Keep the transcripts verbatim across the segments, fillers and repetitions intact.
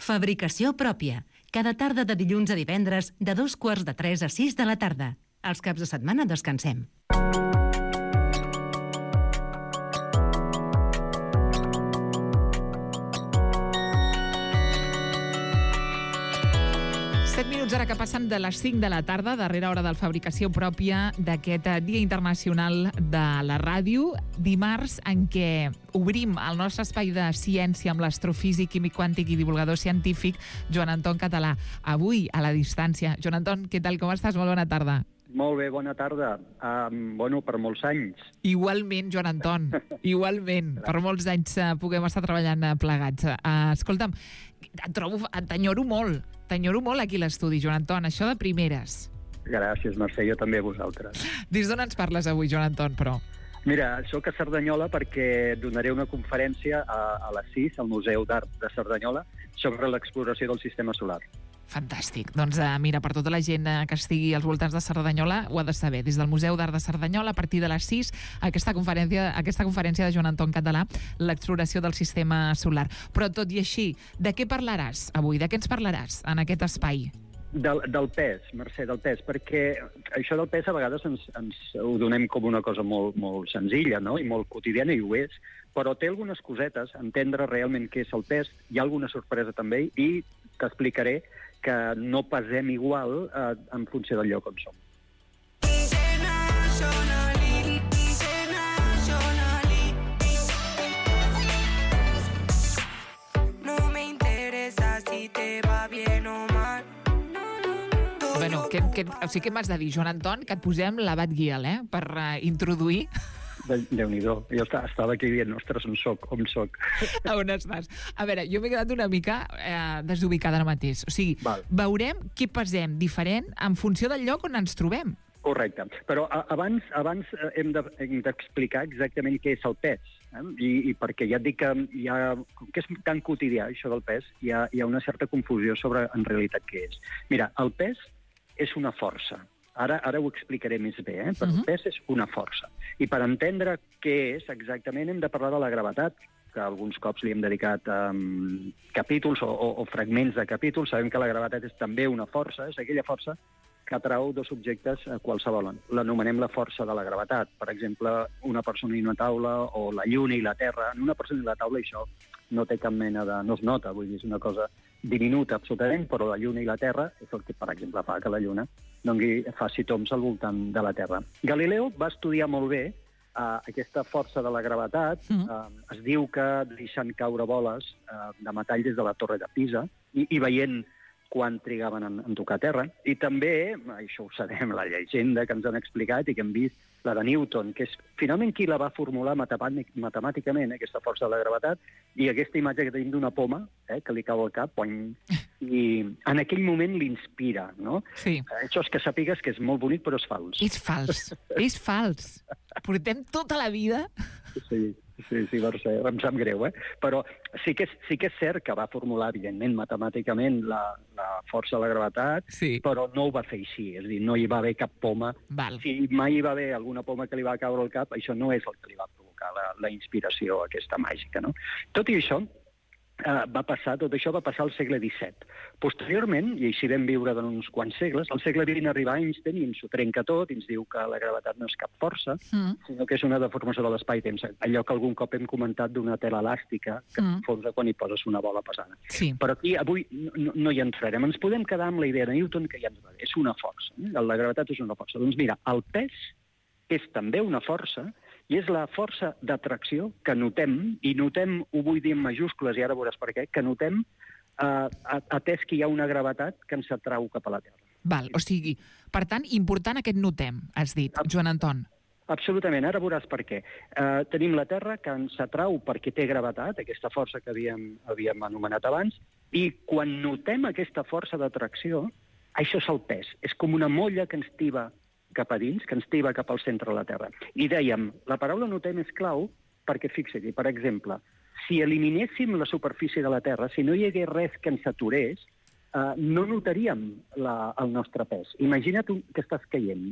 Fabricació pròpia. Cada tarda de dilluns a divendres, de dos quarts de tres a sis de la tarda. Els caps de setmana descansem. set minuts ara que passen de les cinc de la tarda, darrera hora del Fabricació Pròpia d'aquest Dia Internacional de la Ràdio, dimarts en què obrim el nostre espai de ciència amb l'astrofísic, químic quàntic i divulgador científic Joan Anton Català. Avui, a la distància. Joan Anton, què tal, com estàs? Molt bona tarda. Molt bé, bona tarda. Um, bueno, per molts anys. Igualment, Joan Anton, igualment. Per molts anys uh, puguem estar treballant uh, plegats. Uh, escolta'm, et trobo, t'enyoro molt, t'enyoro molt aquí a l'estudi, Joan Anton, això de primeres. Gràcies, Mercè, jo també a vosaltres. Des d'on ens parles avui, Joan Anton, però? Mira, soc a Cerdanyola perquè donaré una conferència a, a les sis, al Museu d'Art de Cerdanyola, sobre l'exploració del sistema solar. Fantàstic. Doncs uh, mira, per tota la gent uh, que estigui als voltants de Cerdanyola ho ha de saber. Des del Museu d'Art de Cerdanyola, a partir de les sis, aquesta conferència, aquesta conferència de Joan Anton Català, l'exploració del sistema solar. Però tot i així, de què parlaràs avui? De què ens parlaràs en aquest espai? Del, del pes, Mercè, del pes, perquè això del pes a vegades ens, ens ho donem com una cosa molt, molt senzilla, no? I molt quotidiana, i ho és, però té algunes cosetes, entendre realment què és el pes, hi ha alguna sorpresa també, i t'explicaré que no pesem igual eh, en funció del lloc on som. No me interesa si te va bien o mal. Bueno, que, que, o sigui, què m'has de dir, Joan Anton? Que et posem l'abat guial, eh? Per uh, introduir... Déu-n'hi-do. Jo estava aquí dient, ostres, on soc, on soc. A on estàs? A veure, jo m'he quedat una mica eh, desubicada ara mateix. O sigui, Val. veurem què pesem diferent en funció del lloc on ens trobem. Correcte. Però a, abans, abans hem d'explicar de, exactament què és el pes. Eh? I, I perquè ja et dic que, hi ha, que és tan quotidià, això del pes, hi ha, hi ha una certa confusió sobre en realitat què és. Mira, el pes és una força. Ara, ara ho explicaré més bé, eh? Però uh-huh. el pes és una força. I per entendre què és exactament hem de parlar de la gravetat, que alguns cops li hem dedicat um, capítols o, o, o fragments de capítols. Sabem que la gravetat és també una força, és aquella força que atrau dos objectes a qualsevol. L'anomenem la força de la gravetat. Per exemple, una persona i una taula, o la lluna i la terra. En una persona i la taula això no té cap mena de... no es nota, vull dir, és una cosa diminuta absolutament, però la lluna i la terra és el que, per exemple, fa que la lluna doni, faci toms al voltant de la Terra. Galileu va estudiar molt bé uh, aquesta força de la gravetat. Mm. Uh, es diu que deixant caure boles uh, de metall des de la Torre de Pisa i, i veient quan trigaven en, en tocar terra. I també, això ho sabem, la llegenda que ens han explicat i que hem vist, la de Newton, que és finalment qui la va formular matemàtic, matemàticament, eh, aquesta força de la gravetat, i aquesta imatge que tenim d'una poma, eh, que li cau al cap, poing, i en aquell moment l'inspira, no? Sí. Eh, això és que sàpigues que és molt bonic, però és fals. És fals, és fals. Portem tota la vida... Sí. Sí, sí, Mercè, em sap greu, eh? Però sí que és, sí que és cert que va formular, evidentment, matemàticament la, la força de la gravetat, sí. Però no ho va fer així, és a dir, no hi va haver cap poma. Val. Si mai hi va haver alguna poma que li va caure al cap, això no és el que li va provocar la, la inspiració aquesta màgica, no? Tot i això, Uh, va passar, tot això va passar al segle disset. Posteriorment, i així vam viure durant uns quants segles, al segle vint arriba Einstein i ens ho trenca tot i ens diu que la gravetat no és cap força, mm. sinó que és una deformació de l'espai-temps. Allò que algun cop hem comentat d'una tela elàstica que mm. s'enfonsa quan hi poses una bola pesada. Sí. Però aquí avui no, no hi entrarem. Ens podem quedar amb la idea de Newton que ja ens va dir. És una força. Eh? La gravetat és una força. Doncs mira, el pes és també una força i és la força d'atracció que notem, i notem, ho vull dir en majúscules, i ara veuràs per què, que notem eh, atès que hi ha una gravetat que ens atrau cap a la Terra. Val, o sigui, per tant, important aquest notem, has dit, Joan Anton. Absolutament, ara veuràs per què. Eh, tenim la Terra que ens atrau perquè té gravetat, aquesta força que havíem, havíem anomenat abans, i quan notem aquesta força d'atracció, això és el pes. És com una molla que ens tiba cap a dins, que ens tiba cap al centre de la Terra. I dèiem, la paraula notem és clau perquè, fixa-t'hi, per exemple, si eliminéssim la superfície de la Terra, si no hi hagués res que ens aturés, uh, no notaríem la, el nostre pes. Imagina't que estàs caient.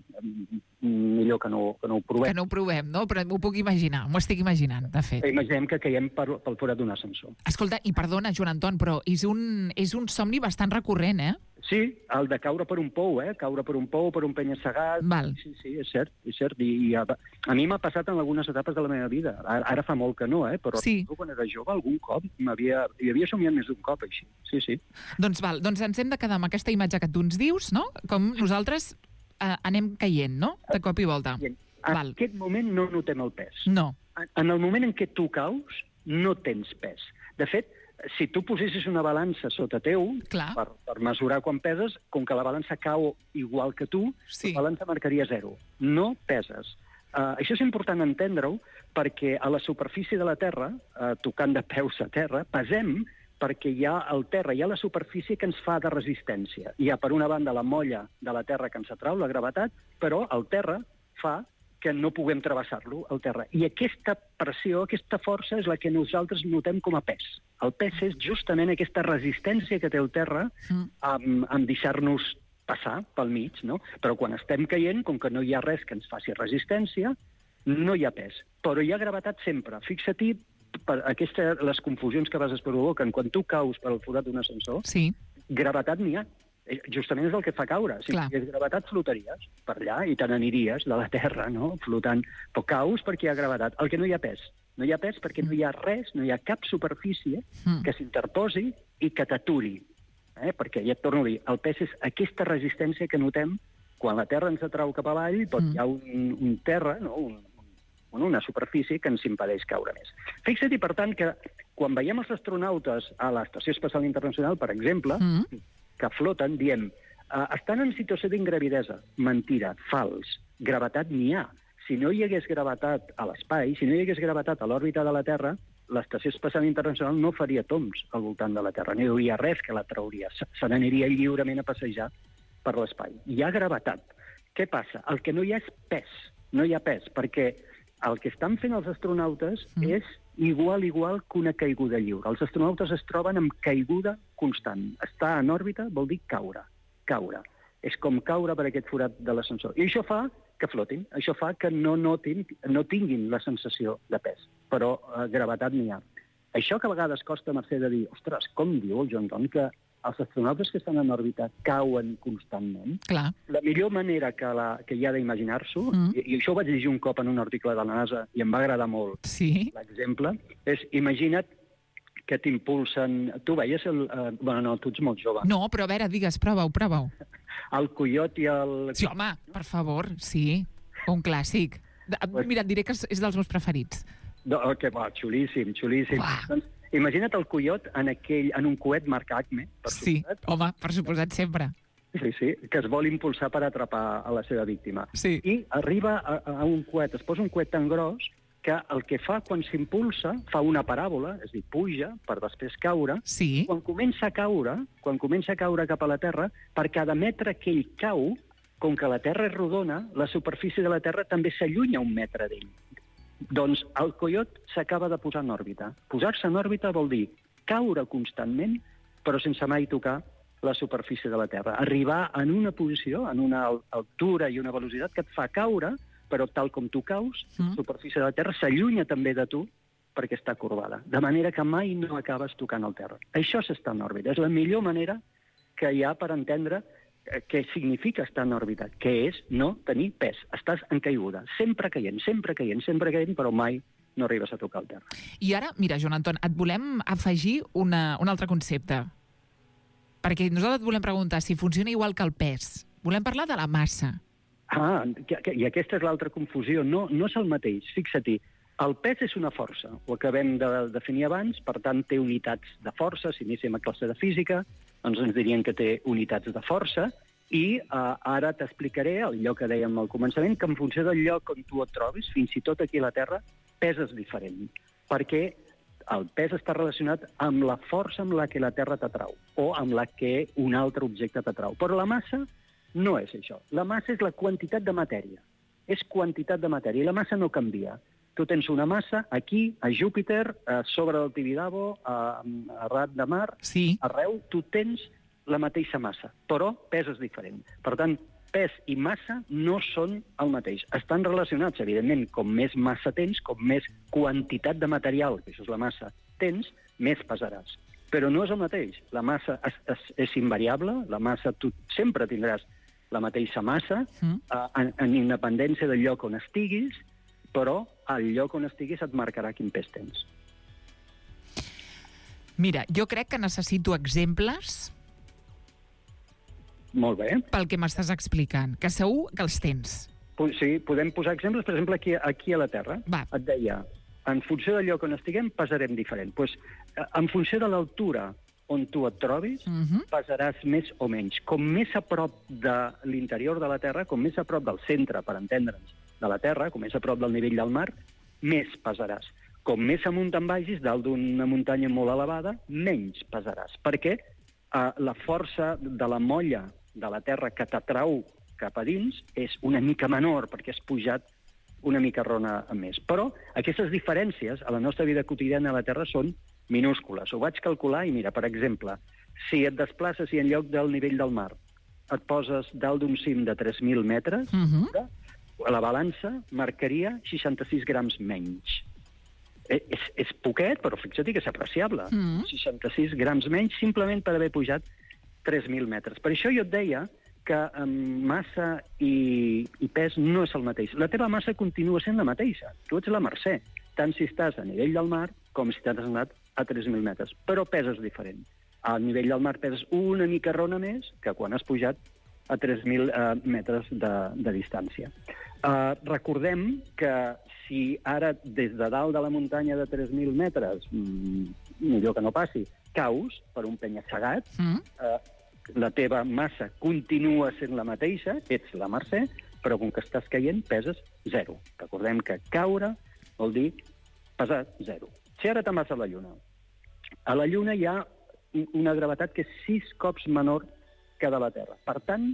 Millor que no, que no ho provem. Que no ho provem, no? Però m'ho puc imaginar, m'ho estic imaginant, de fet. Imaginem que caiem per, pel forat d'un ascensor. Escolta, i perdona, Joan Anton, però és un, és un somni bastant recurrent, eh? Sí, el de caure per un pou, eh? Caure per un pou, per un penya-segat... Val. Sí, sí, és cert, és cert. I, i a, a mi m'ha passat en algunes etapes de la meva vida. Ara, ara fa molt que no, eh? Però sí. quan era jove algun cop m'havia... Hi havia somiat més d'un cop, així. Sí, sí. Doncs val, doncs ens hem de quedar amb aquesta imatge que tu ens dius, no? Com nosaltres eh, anem caient, no? De cop i volta. En val. aquest moment no notem el pes. No. En el moment en què tu caus, no tens pes. De fet, si tu posessis una balança sota teu, per, per mesurar quan peses, com que la balança cau igual que tu, sí. La balança marcaria zero. No peses. Uh, això és important entendre-ho perquè a la superfície de la Terra, uh, tocant de peus a terra, pesem perquè hi ha al terra, hi ha la superfície que ens fa de resistència. Hi ha, per una banda, la molla de la Terra que ens atrau, la gravetat, però el terra fa que no puguem travessar-lo, el terra. I aquesta pressió, aquesta força, és la que nosaltres notem com a pes. El pes és justament aquesta resistència que té el terra mm. amb, amb deixar-nos passar pel mig, no? Però quan estem caient, com que no hi ha res que ens faci resistència, no hi ha pes. Però hi ha gravetat sempre. Fixa-t'hi per aquesta, les confusions que a vegades provoquen. Quan tu caus per al forat d'un ascensor, sí. Gravetat n'hi ha. Justament és el que fa caure. Si tingués gravetat, flotaries per allà i te n'aniries de la Terra, no? Flotant. Però caus perquè hi ha gravetat. El que no hi ha pes. No hi ha pes perquè no hi ha res, no hi ha cap superfície que s'interposi i que t'aturi. Eh? Perquè, ja et torno a dir, el pes és aquesta resistència que notem quan la Terra ens atrau cap avall, doncs hi ha un, un terra, no? un, un, una superfície que ens impedeix caure més. Fixa't, per tant, que quan veiem els astronautes a l'Estació Espacial Internacional, per exemple, mm. que floten, diem, uh, estan en situació d'ingravidesa. Mentira, fals. Gravetat n'hi ha. Si no hi hagués gravetat a l'espai, si no hi hagués gravetat a l'òrbita de la Terra, l'Estació Espacial Internacional no faria tombs al voltant de la Terra. No hi hauria res que la trauria. Se n'aniria lliurement a passejar per l'espai. Hi ha gravetat. Què passa? El que no hi ha és pes. No hi ha pes, perquè el que estan fent els astronautes mm. és igual, igual que una caiguda lliure. Els astronautes es troben amb caiguda constant. Estar en òrbita vol dir caure. Caure. És com caure per aquest forat de l'ascensor. I això fa que flotin. Això fa que no notin, no tinguin la sensació de pes. Però eh, gravetat n'hi ha. Això que a vegades costa mercè de dir, ostres, com diu el Joan Anton que els astronautes que estan en òrbita cauen constantment. Clar. La millor manera que, la, que hi ha d'imaginar-s'ho, mm. i, i això ho vaig llegir un cop en un article de la NASA i em va agradar molt sí. l'exemple, és imagina't que t'impulsen... Tu veies el... Eh, bueno, no, tu ets molt jove. No, però a veure, digues, prova-ho, prova-ho. El coiot i el... Sí, home, per favor, sí. Un clàssic. Pues... Mira, et diré que és dels meus preferits. No, que va, xulíssim, xulíssim. Doncs, imagina't el coiot en, aquell, en un coet marca Acme. Per sí, suposat. Home, per suposat sempre. Sí, sí, que es vol impulsar per atrapar a la seva víctima. Sí. I arriba a, a un coet, es posa un coet tan gros que el que fa quan s'impulsa fa una paràbola, és a dir, puja per després caure. Sí. Quan comença a caure, quan comença a caure cap a la Terra, per cada metre que ell cau, com que la Terra és rodona, la superfície de la Terra també s'allunya un metre d'ell. Doncs el coiot s'acaba de posar en òrbita. Posar-se en òrbita vol dir caure constantment, però sense mai tocar la superfície de la Terra. Arribar en una posició, en una altura i una velocitat que et fa caure, però tal com tu caus, mm. la superfície de la Terra s'allunya també de tu perquè està corbada. De manera que mai no acabes tocant el terra. Això és estar en òrbita. És la millor manera que hi ha per entendre què significa estar en òrbita, que és no tenir pes. Estàs en caiguda, sempre caient, sempre caient, sempre caient, però mai no arribes a tocar el terra. I ara, mira, Joan Anton, et volem afegir una, un altre concepte. Perquè nosaltres et volem preguntar si funciona igual que el pes. Volem parlar de la massa. Ah, i aquesta és l'altra confusió. No, no és el mateix, fixa-t'hi. El pes és una força, ho acabem de definir abans, per tant té unitats de força. Si anéssim a classe de física, doncs ens dirien que té unitats de força, i eh, ara t'explicaré allò que dèiem al començament, que en funció del lloc on tu et trobis, fins i tot aquí a la Terra, peses diferent, perquè el pes està relacionat amb la força amb la que la Terra t'atrau, o amb la que un altre objecte t'atrau. Però la massa no és això. La massa és la quantitat de matèria. És quantitat de matèria, i la massa no canvia. Tu tens una massa aquí, a Júpiter, a sobre del Tibidabo, a, a Rat de Mar, sí. arreu, tu tens la mateixa massa, però pes és diferent. Per tant, pes i massa no són el mateix. Estan relacionats, evidentment, com més massa tens, com més quantitat de material, que això és la massa, tens, més pesaràs. Però no és el mateix. La massa és, és, és invariable, la massa tu sempre tindràs la mateixa massa, mm. eh, en, en independència del lloc on estiguis, però al lloc on estiguis et marcarà quin pes tens. Mira, jo crec que necessito exemples. Molt bé. Pel que m'estàs explicant, que segur que els tens. Sí, podem posar exemples, per exemple, aquí, aquí a la Terra. Va. Et deia, en funció del lloc on estiguem, pesarem diferent. Pues, en funció de l'altura on tu et trobis, uh-huh. pesaràs més o menys. Com més a prop de l'interior de la Terra, com més a prop del centre, per entendre'ns, de la Terra, com més a prop del nivell del mar, més pesaràs. Com més amunt te'n vagis, dalt d'una muntanya molt elevada, menys pesaràs. Perquè eh, la força de la molla de la Terra que t'atrau cap a dins és una mica menor, perquè has pujat una mica rona a més. Però aquestes diferències a la nostra vida quotidiana a la Terra són minúscules. Ho vaig calcular i mira, per exemple, si et desplaces i en lloc del nivell del mar et poses dalt d'un cim de tres mil metres, uh-huh. la balança marcaria seixanta-sis grams menys. És, és poquet, però fixa't que és apreciable. Uh-huh. seixanta-sis grams menys simplement per haver pujat tres mil metres. Per això jo et deia que amb massa i, i pes no és el mateix. La teva massa continua sent la mateixa. Tu ets la Mercè, tant si estàs a nivell del mar com si t'has anat a tres mil metres. Però peses diferent. Al nivell del mar peses una mica rona més que quan has pujat a tres mil uh, metres de, de distància. Uh, recordem que si ara des de dalt de la muntanya de tres mil metres, mmm, millor que no passi, caus per un penya-segat, mm. uh, la teva massa continua sent la mateixa, ets la Mercè, però com que estàs caient peses zero. Recordem que caure vol dir pesar zero. Si ara te'n vas a la Lluna, a la Lluna hi ha una gravetat que és sis cops menor que de la Terra. Per tant,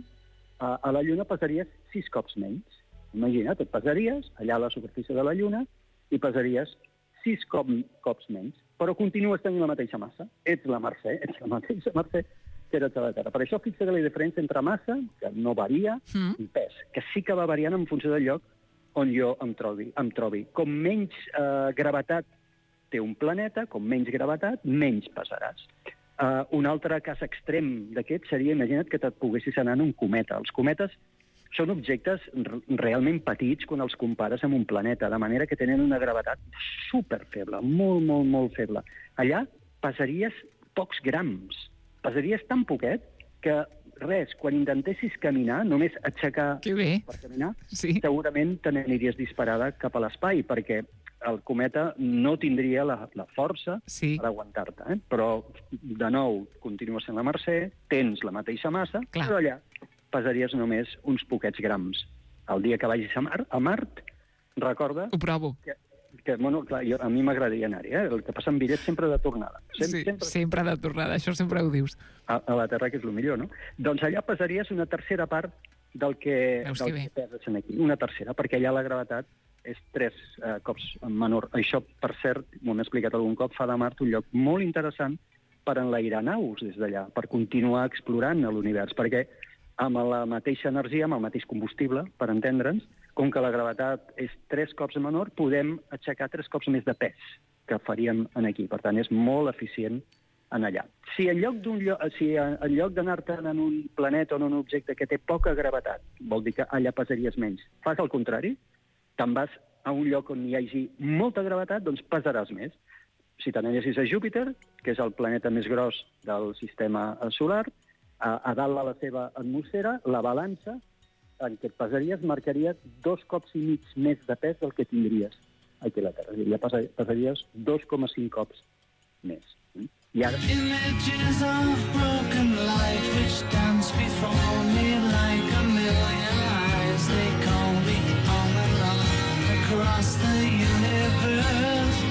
a la Lluna pesaries sis cops menys. Imagina't, et pesaries allà a la superfície de la Lluna i pesaries sis cop, cops menys, però continues tenint la mateixa massa. Ets la Mercè, ets la mateixa Mercè que eres a la Terra. Per això fixa que la diferència entre massa, que no varia, mm. i pes, que sí que va variant en funció del lloc on jo em trobi. Em trobi. Com menys eh, gravetat té un planeta, com menys gravetat, menys pesaràs. Uh, un altre cas extrem d'aquest seria, imagina't que te't poguessis anar en un cometa. Els cometes són objectes realment petits quan els compares amb un planeta, de manera que tenen una gravetat superfeble, molt, molt, molt feble. Allà pesaries pocs grams. Pesaries tan poquet que res, quan intentessis caminar, només aixecar per caminar, sí. segurament te n'aniries disparada cap a l'espai, perquè el cometa no tindria la, la força sí. per aguantar-te. Eh? Però, de nou, continua sent la Mercè, tens la mateixa massa, Clar. però allà pesaries només uns poquets grams. El dia que vagis a, Mar, a Mart, recorda... Ho provo. Que, que bueno, clar, jo, a mi m'agradaria anar-hi, eh? El que passa amb bitllets sempre de tornada. Sem sí, sempre, sempre de tornada, això sempre ho dius. A, a la Terra, que és el millor, no? Doncs allà pesaries una tercera part del que, del que, que peses aquí. Una tercera, perquè allà la gravetat és tres eh, cops menor. Això, per cert, m'ho hem explicat algun cop, fa de Mart un lloc molt interessant per enlairar naus des d'allà, per continuar explorant l'univers, perquè amb la mateixa energia, amb el mateix combustible, per entendre'ns, com que la gravetat és tres cops menor, podem aixecar tres cops més de pes que faríem aquí. Per tant, és molt eficient en allà. Si en lloc d'un lloc, si en lloc d'anar-te'n en un planeta o en un objecte que té poca gravetat, vol dir que allà pesaries menys. Fas el contrari, te'n vas a un lloc on hi hagi molta gravetat, doncs pesaràs més. Si t'anessis a Júpiter, que és el planeta més gros del sistema solar, a, a dalt de la seva atmosfera, la balança en què et pesaries marcaria dos cops i mig més de pes del que tindries aquí a la Terra. Ja pesaries dos coma cinc cops més. I ara... Images of broken light which dance before me like a million eyes. They call me on and on across the universe.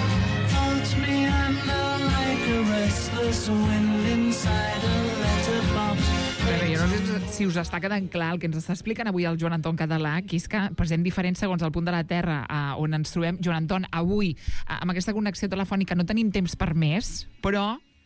Holds me under like a restless wind inside a letterbox. Però jo no sé si us està quedant clar el que ens està explicant avui el Joan Anton Català, que és que pesem diferent segons el punt de la Terra eh, on ens trobem. Joan Anton, avui, eh, amb aquesta connexió telefònica no tenim temps per més, però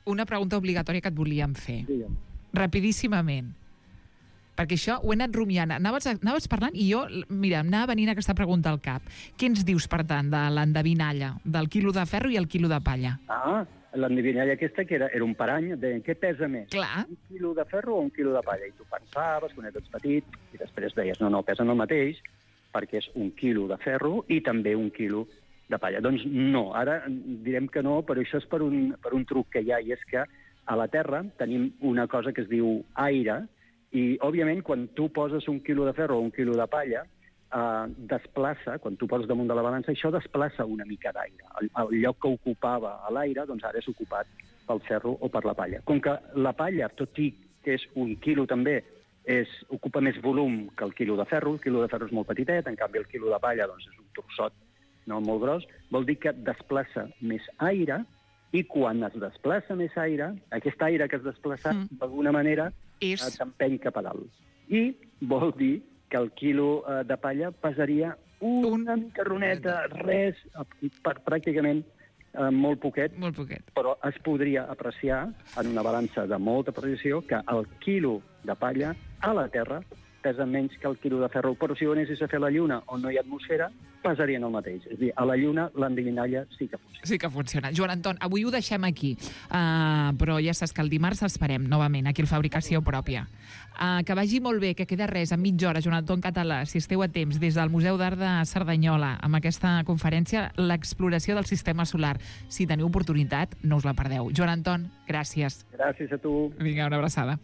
una pregunta obligatòria que et volíem fer. Digue'm. Rapidíssimament. Perquè això ho he anat rumiant. Anaves, anaves parlant i jo, mira, em anava venint aquesta pregunta al cap. Què ens dius, per tant, de l'endevinalla, del quilo de ferro i el quilo de palla? Ah, l'endevinalla aquesta que era, era un parany, de què pesa més? Clar. Un quilo de ferro o un quilo de palla? I tu pensaves, quan eres petit, i després deies, no, no, pesen el mateix, perquè és un quilo de ferro i també un quilo de palla. Doncs no, ara direm que no, però això és per un, per un truc que hi ha, i és que a la Terra tenim una cosa que es diu aire, i, òbviament, quan tu poses un quilo de ferro o un quilo de palla, eh, desplaça, quan tu poses damunt de la balança, això desplaça una mica d'aire. El, el lloc que ocupava a l'aire, doncs ara és ocupat pel ferro o per la palla. Com que la palla, tot i que és un quilo també, és, ocupa més volum que el quilo de ferro, el quilo de ferro és molt petitet, en canvi el quilo de palla doncs, és un trossot, no, molt gros, vol dir que desplaça més aire, i quan es desplaça més aire, aquest aire que es desplaça, mm. d'alguna manera, és... s'empeny cap a dalt. I vol dir que el quilo eh, de palla pesaria una Un... carroneta, res, per, pràcticament eh, molt poquet, Molt poquet. però es podria apreciar en una balança de molta precisió que el quilo de palla a la Terra pesa menys que el quilo de ferro. Però si ho anessis a fer a la Lluna on no hi ha atmosfera, pesarien el mateix. És a dir, a la Lluna l'endevinalla sí que funciona. Sí que funciona. Joan Anton, avui ho deixem aquí, uh, però ja saps que el dimarts esperem novament aquí al Fabricació Pròpia. Uh, que vagi molt bé, que queda res, en mitja hora, Joan Anton Català, si esteu a temps, des del Museu d'Art de Cerdanyola, amb aquesta conferència, l'exploració del sistema solar. Si teniu oportunitat, no us la perdeu. Joan Anton, gràcies. Gràcies a tu. Vinga, una abraçada.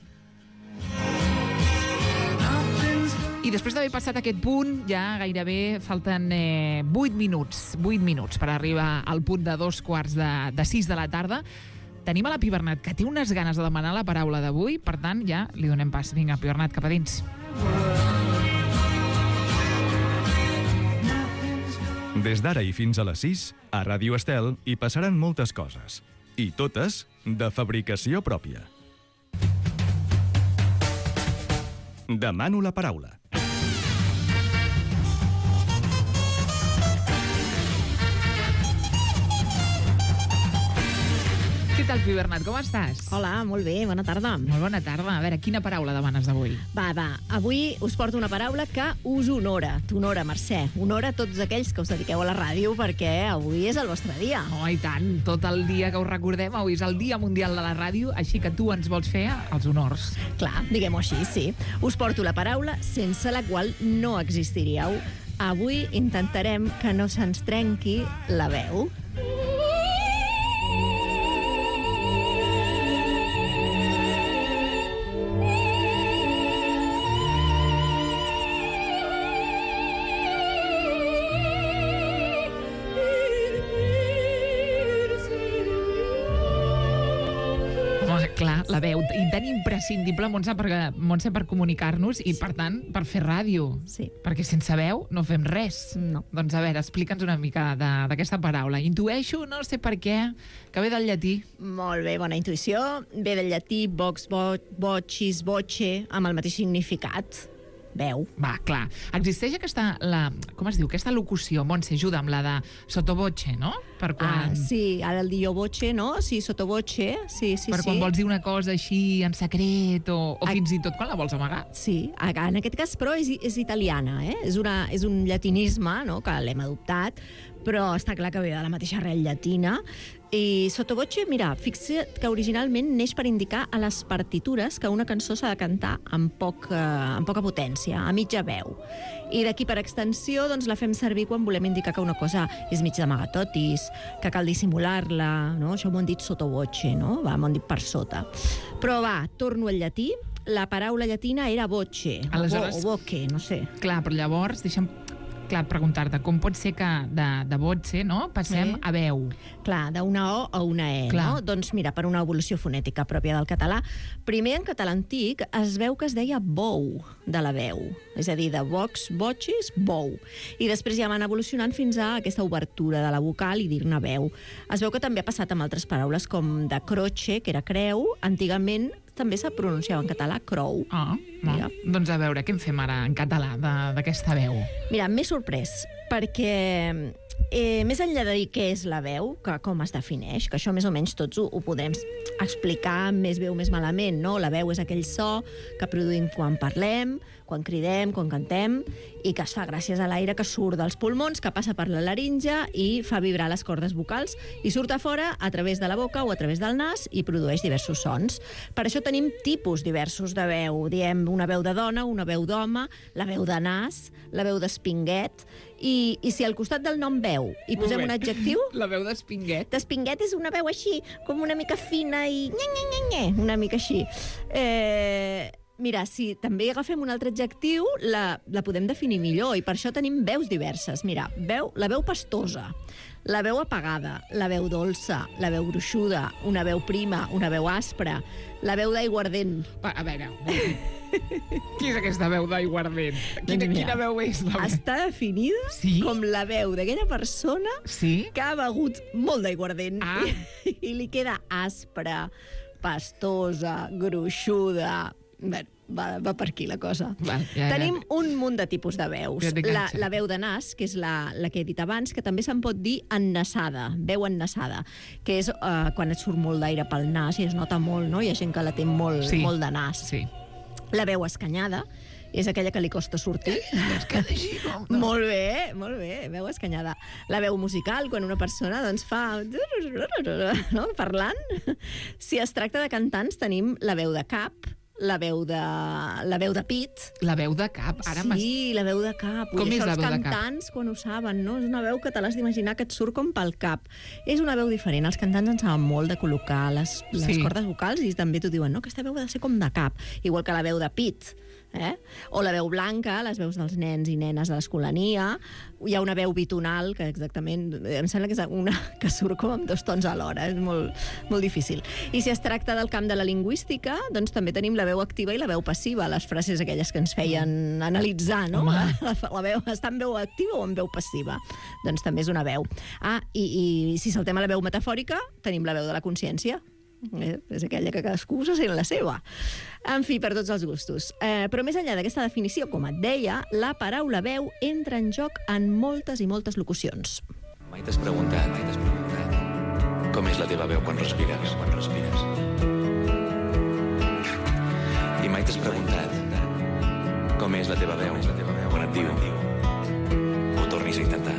I després d'haver passat aquest punt, ja gairebé falten eh, vuit minuts, vuit minuts per arribar al punt de dos quarts de, de sis de la tarda. Tenim a la Pi Bernat, que té unes ganes de demanar la paraula d'avui, per tant, ja li donem pas. Vinga, Pi Bernat, cap a dins. Des d'ara i fins a les sis, a Ràdio Estel hi passaran moltes coses. I totes de fabricació pròpia. Demano la paraula. Què tal, Pi Bernat, com estàs? Hola, molt bé, bona tarda. Molt bona tarda. A veure, quina paraula demanes d'avui? Va, va, avui us porto una paraula que us honora. T'honora, Mercè. Honora a tots aquells que us dediqueu a la ràdio perquè avui és el vostre dia. Oh, i tant. Tot el dia que us recordem, avui és el Dia Mundial de la Ràdio, així que tu ens vols fer els honors. Clar, diguem-ho així, sí. Us porto la paraula sense la qual no existiríeu. Avui intentarem que no se'ns trenqui la veu. Clar, la veu, i tan imprescindible, Montse, per, Montse, per comunicar-nos i, per tant, per fer ràdio. Sí. Perquè sense veu no fem res. No. Doncs, a veure, explica'ns una mica d'aquesta paraula. Intueixo, no sé per què, que ve del llatí. Molt bé, bona intuïció. Ve del llatí vox, vo, vocis, voce, amb el mateix significat. Veu. Va, clar. Existeix aquesta, la, com es diu, aquesta locució, Montse, ajuda amb la de sottovoce, no? Per quan... Ah, sí, ara el dio voce, no? Sí, sottovoce, sí, sí, per sí. quan vols dir una cosa així en secret o, o A... fins i tot quan la vols amagar. Sí, en aquest cas, però, és, és italiana, eh? És, una, és un llatinisme, no?, que l'hem adoptat, però està clar que ve de la mateixa arrel llatina. I sottovoce, mira, fixa't que originalment neix per indicar a les partitures que una cançó s'ha de cantar amb, poc, eh, amb poca potència, a mitja veu. I d'aquí per extensió doncs, la fem servir quan volem indicar que una cosa és mig d'amagatotis, que cal dissimular-la, no? Això m'ho han dit sottovoce, no? Va, m'ho han dit per sota. Però va, torno al llatí. La paraula llatina era voce, Aleshores... o, vo, o voce, no sé. Clar, però llavors, deixa'm clar, preguntar-te, com pot ser que de, de voce, no?, passem Sí. a veu? Clar, d'una O a una E, Clar. no? Doncs mira, per una evolució fonètica pròpia del català, primer en català antic es veu que es deia bou de la veu, és a dir, de vox, vocis, bou. I després ja van evolucionant fins a aquesta obertura de la vocal i dir-ne veu. Es veu que també ha passat amb altres paraules com de croce, que era creu, antigament també se pronunciava en català crou. Ah, Mira. doncs a veure, què en fem ara en català de- d'aquesta veu? Mira, m'he sorprès, perquè Eh, més enllà de dir què és la veu, que com es defineix, que això més o menys tots ho, ho podrem explicar més bé o més malament, no? La veu és aquell so que produïm quan parlem, quan cridem, quan cantem, i que es fa gràcies a l'aire que surt dels pulmons, que passa per la laringe i fa vibrar les cordes vocals, i surt a fora a través de la boca o a través del nas i produeix diversos sons. Per això tenim tipus diversos de veu. Diem una veu de dona, una veu d'home, la veu de nas, la veu d'espinguet, i, i si al costat del nom veu hi posem un adjectiu... La veu d'espinguet. D'espinguet és una veu així, com una mica fina i... Nye, nye, nye, nye, una mica així. Eh... Mira, si també agafem un altre adjectiu, la, la podem definir millor, i per això tenim veus diverses. Mira, veu, la veu pastosa, la veu apagada, la veu dolça, la veu gruixuda, una veu prima, una veu aspra, la veu d'aiguardent. A veure, qui és aquesta veu d'aiguardent? Quina, Doncs mira, quina veu és la veu? Està definida Sí? com la veu d'aquella persona Sí? que ha begut molt d'aiguardent Ah. i, i li queda aspra, pastosa, gruixuda... Bé, va, va per aquí la cosa. Va, ja, ja. Tenim un munt de tipus de veus. Ja t'he La, enganxat. la veu de nas, que és la, la que he dit abans, que també se'n pot dir ennassada, veu ennassada, que és uh, quan et surt molt d'aire pel nas i es nota molt, no? Hi ha gent que la té molt, Sí. molt de nas. Sí. La veu escanyada, és aquella que li costa sortir. Molt bé, molt bé, veu escanyada. La veu musical, quan una persona doncs, fa... no? Parlant. Si es tracta de cantants, tenim la veu de cap, la veu de, la veu de pit. La veu de cap. Ara m'has- Sí, la veu de cap. Com Ui, és això la els veu de cap? cantants, quan ho saben, no? És una veu que te l'has d'imaginar que et surt com pel cap. És una veu diferent. Els cantants en saben molt de col·locar les, les Sí. cordes vocals i també t'ho diuen, no? Aquesta veu ha de ser com de cap, igual que la veu de pit. Eh? O la veu blanca, les veus dels nens i nenes de l'escolania. Hi ha una veu bitonal, que exactament... Em sembla que és una que surt com amb dos tons alhora. És molt, molt difícil. I si es tracta del camp de la lingüística, doncs també tenim la veu activa i la veu passiva, les frases aquelles que ens feien analitzar, no? Home. La, la veu està en veu activa o en veu passiva? Doncs també és una veu. Ah, i, i si saltem a la veu metafòrica, tenim la veu de la consciència. Eh? És aquella que cadascú se sent la seva. En fi, per tots els gustos. Eh, però més enllà d'aquesta definició, com et deia, la paraula veu entra en joc en moltes i moltes locucions. Mai t'has preguntat, mai t'has preguntat com és la teva veu quan respires, quan respires. I mai t'has preguntat com és la teva veu, és la teva veu quan et diu ho tornis a intentar.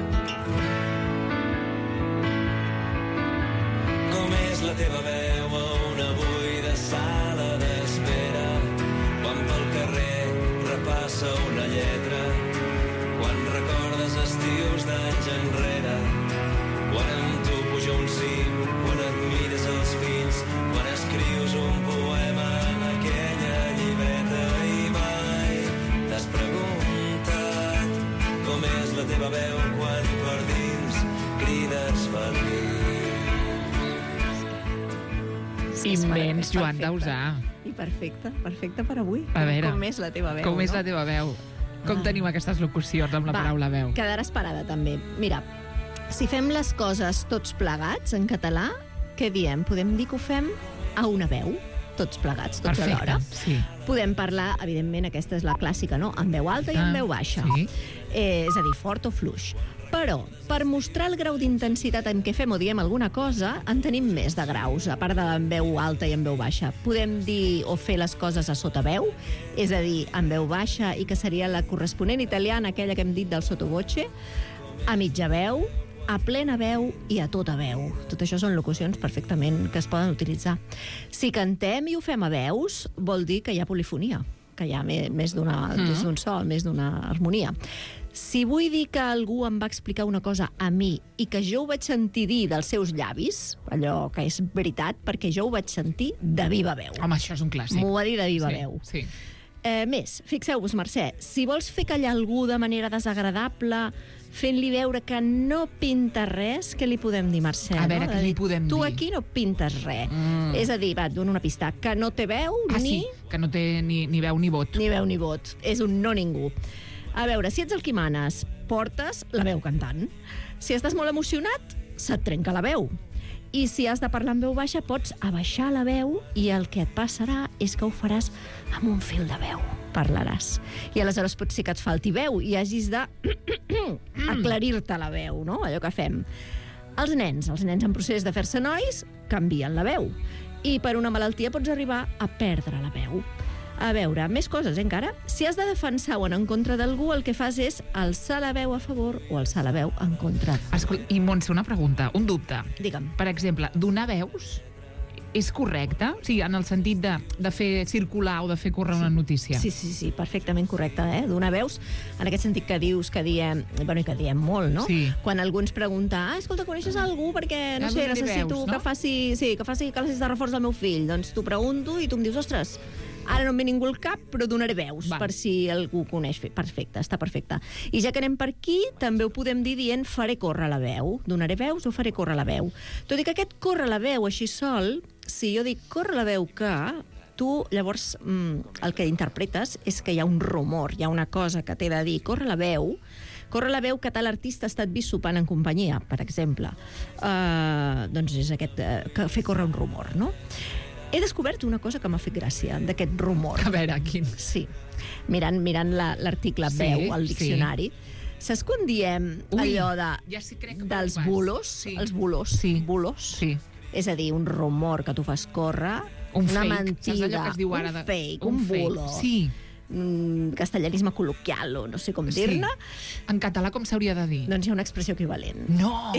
Com és la teva veu a una buida sala d'espera quan pel carrer repassa una lletra, quan recordes estius d'anys enrere, quan amb tu puja un cim, quan et mires els fills, quan escrius un poema en aquella llibreta i mai t'has preguntat com és la teva veu quan per dins crides feliç. Immens, Joan Perfecte. Dausà. I perfecte, perfecte per avui. A veure, com és la teva veu, Com és no? la teva veu? Com Ah. tenim aquestes locucions amb la Va, paraula veu? Quedaràs parada, també. Mira, si fem les coses tots plegats, en català, què diem? Podem dir que ho fem a una veu, tots plegats, tots Perfecte, alhora. sí. Podem parlar, evidentment, aquesta és la clàssica, no? En veu alta i en Ah, veu baixa. sí. Eh, és a dir, fort o fluix. Però, per mostrar el grau d'intensitat en què fem o diem alguna cosa, en tenim més de graus, a part de en veu alta i en veu baixa. Podem dir o fer les coses a sota veu, és a dir, en veu baixa, i que seria la corresponent italiana, aquella que hem dit del sottovoce, a mitja veu, a plena veu i a tota veu. Tot això són locucions perfectament que es poden utilitzar. Si cantem i ho fem a veus, vol dir que hi ha polifonia, que hi ha me- més d'una- Mm. més d'un so, més d'una harmonia. Si vull dir que algú em va explicar una cosa a mi i que jo ho vaig sentir dir dels seus llavis, allò que és veritat, perquè jo ho vaig sentir de viva veu. Home, això és un clàssic. M'ho va dir de viva sí, veu. Sí. Eh, més, fixeu-vos, Mercè, si vols fer callar algú de manera desagradable, fent-li veure que no pinta res, què li podem dir, Mercè? A veure, no? què De li dir, podem tu dir? aquí no pintes res. Mm. És a dir, va, et dono una pista, que no té veu Ah, ni, sí, que no té ni, ni veu ni vot. ni veu ni vot. És un no ningú. A veure, si ets el qui manes, portes la veu cantant. Si estàs molt emocionat, se't trenca la veu. I si has de parlar en veu baixa, pots abaixar la veu i el que et passarà és que ho faràs amb un fil de veu. parlaràs. I aleshores pot ser que et falti veu i hagis de aclarir-te la veu, no? Allò que fem. Els nens, els nens en procés de fer-se nois, canvien la veu. I per una malaltia pots arribar a perdre la veu. A veure, més coses, eh, encara. Si has de defensar o anar en contra d'algú, el que fas és alçar la veu a favor o alçar la veu en contra. Escolta, i Montse, una pregunta, un dubte. Digue'm. Per exemple, donar veus és correcte? O sigui, en el sentit de, de fer circular o de fer córrer una notícia. Sí, sí, sí, perfectament correcte, eh? Donar veus, en aquest sentit que dius, que diem, bueno, i que diem molt, no? Sí. Quan algú ens pregunta, ah, escolta, coneixes algú perquè, no Ja sé, donaré necessito veus, no? que faci, sí, que faci classes de reforç del meu fill. Doncs t'ho pregunto i tu em dius, ostres, ara no em ve ningú al cap, però donaré veus Val. per si algú coneix. Perfecte, està perfecte. I ja que anem per aquí, també ho podem dir dient faré córrer la veu. Donaré veus o faré córrer la veu. Tot i que aquest córrer la veu així sol, si jo dic córrer la veu que, tu llavors mm, el que interpretes és que hi ha un rumor, hi ha una cosa que t'he de dir, córrer la veu, córrer la veu que tal artista ha estat vist sopant en companyia, per exemple. Uh, doncs és aquest, uh, que fer córrer un rumor, no? He descobert una cosa que m'ha fet gràcia, d'aquest rumor. A veure, quin... Sí. Mirant, mirant la- l'article Sí, veu al sí. diccionari, saps quan diem Ui, allò de, ja sí crec que dels vas. bulos? Sí. Els bulos? Sí. Bulos? Sí. És a dir, un rumor que tu fas córrer, Un una fake. mentida, Saps allò que es diu ara un de... fake, un, fake. bulo, Sí. mm, castellanisme col·loquial o no sé com Sí. dir-ne, En català com s'hauria de dir? doncs hi ha una expressió equivalent. No!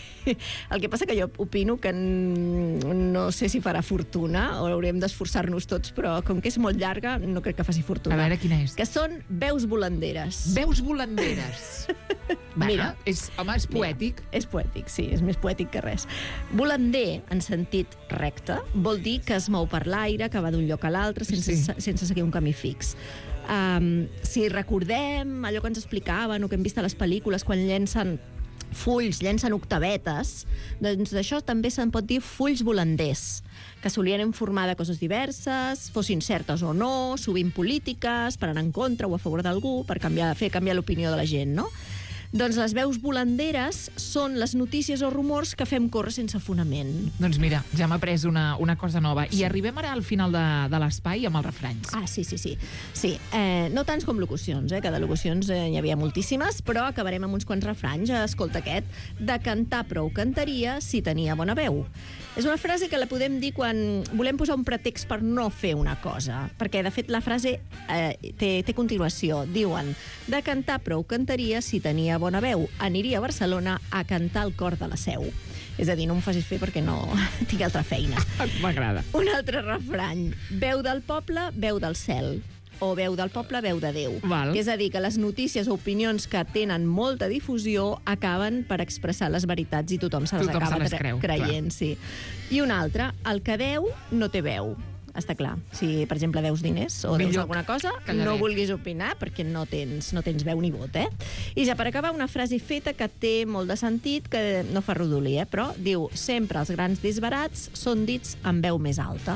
El que passa que jo opino que n- no sé si farà fortuna o haurem d'esforçar-nos tots, però com que és molt llarga, no crec que faci fortuna. A veure, quina és? Que són veus volanderes. Veus volanderes. Va, Mira. és, home, és poètic. Mira, és poètic, sí, és més poètic que res. Volander, en sentit recte, vol dir que es mou per l'aire, que va d'un lloc a l'altre sense, Sí. sense seguir un camí fix. Um, si recordem allò que ens explicaven o que hem vist a les pel·lícules quan llencen fulls, llencen octavetes, doncs d'això també se'n pot dir fulls volanders, que solien informar de coses diverses, fossin certes o no, sovint polítiques, per anar en contra o a favor d'algú, per canviar, fer canviar l'opinió de la gent, no? Doncs les veus volanderes són les notícies o rumors que fem córrer sense fonament. Doncs mira, ja m'ha après una, una cosa nova. I arribem ara al final de, de l'espai amb els refranys. Ah, sí, sí, sí. sí. Eh, no tants com locucions, eh, que de locucions eh, n'hi havia moltíssimes, però acabarem amb uns quants refranys. Escolta aquest. De cantar prou cantaria si tenia bona veu. És una frase que la podem dir quan volem posar un pretext per no fer una cosa, perquè, de fet, la frase eh, té, té continuació. Diuen, de cantar prou cantaria si tenia bona veu. Aniria a Barcelona a cantar al cor de la Seu. És a dir, no m'ho facis fer perquè no tinc altra feina. M'agrada. Un altre refrany. Veu del poble, veu del cel. O veu del poble, veu de Déu. Val. És a dir, que les notícies o opinions que tenen molta difusió acaben per expressar les veritats i tothom se les Tothom acaba se les cre- creu, creient. Sí. I un altre, el que deu no té veu. Està clar. Si, per exemple, deus diners o deus Millor alguna cosa, calladet. no vulguis opinar perquè no tens, no tens veu ni vot, eh? I ja per acabar, una frase feta que té molt de sentit, que no fa rodolí, eh? Però diu, sempre els grans disbarats són dits amb veu més alta.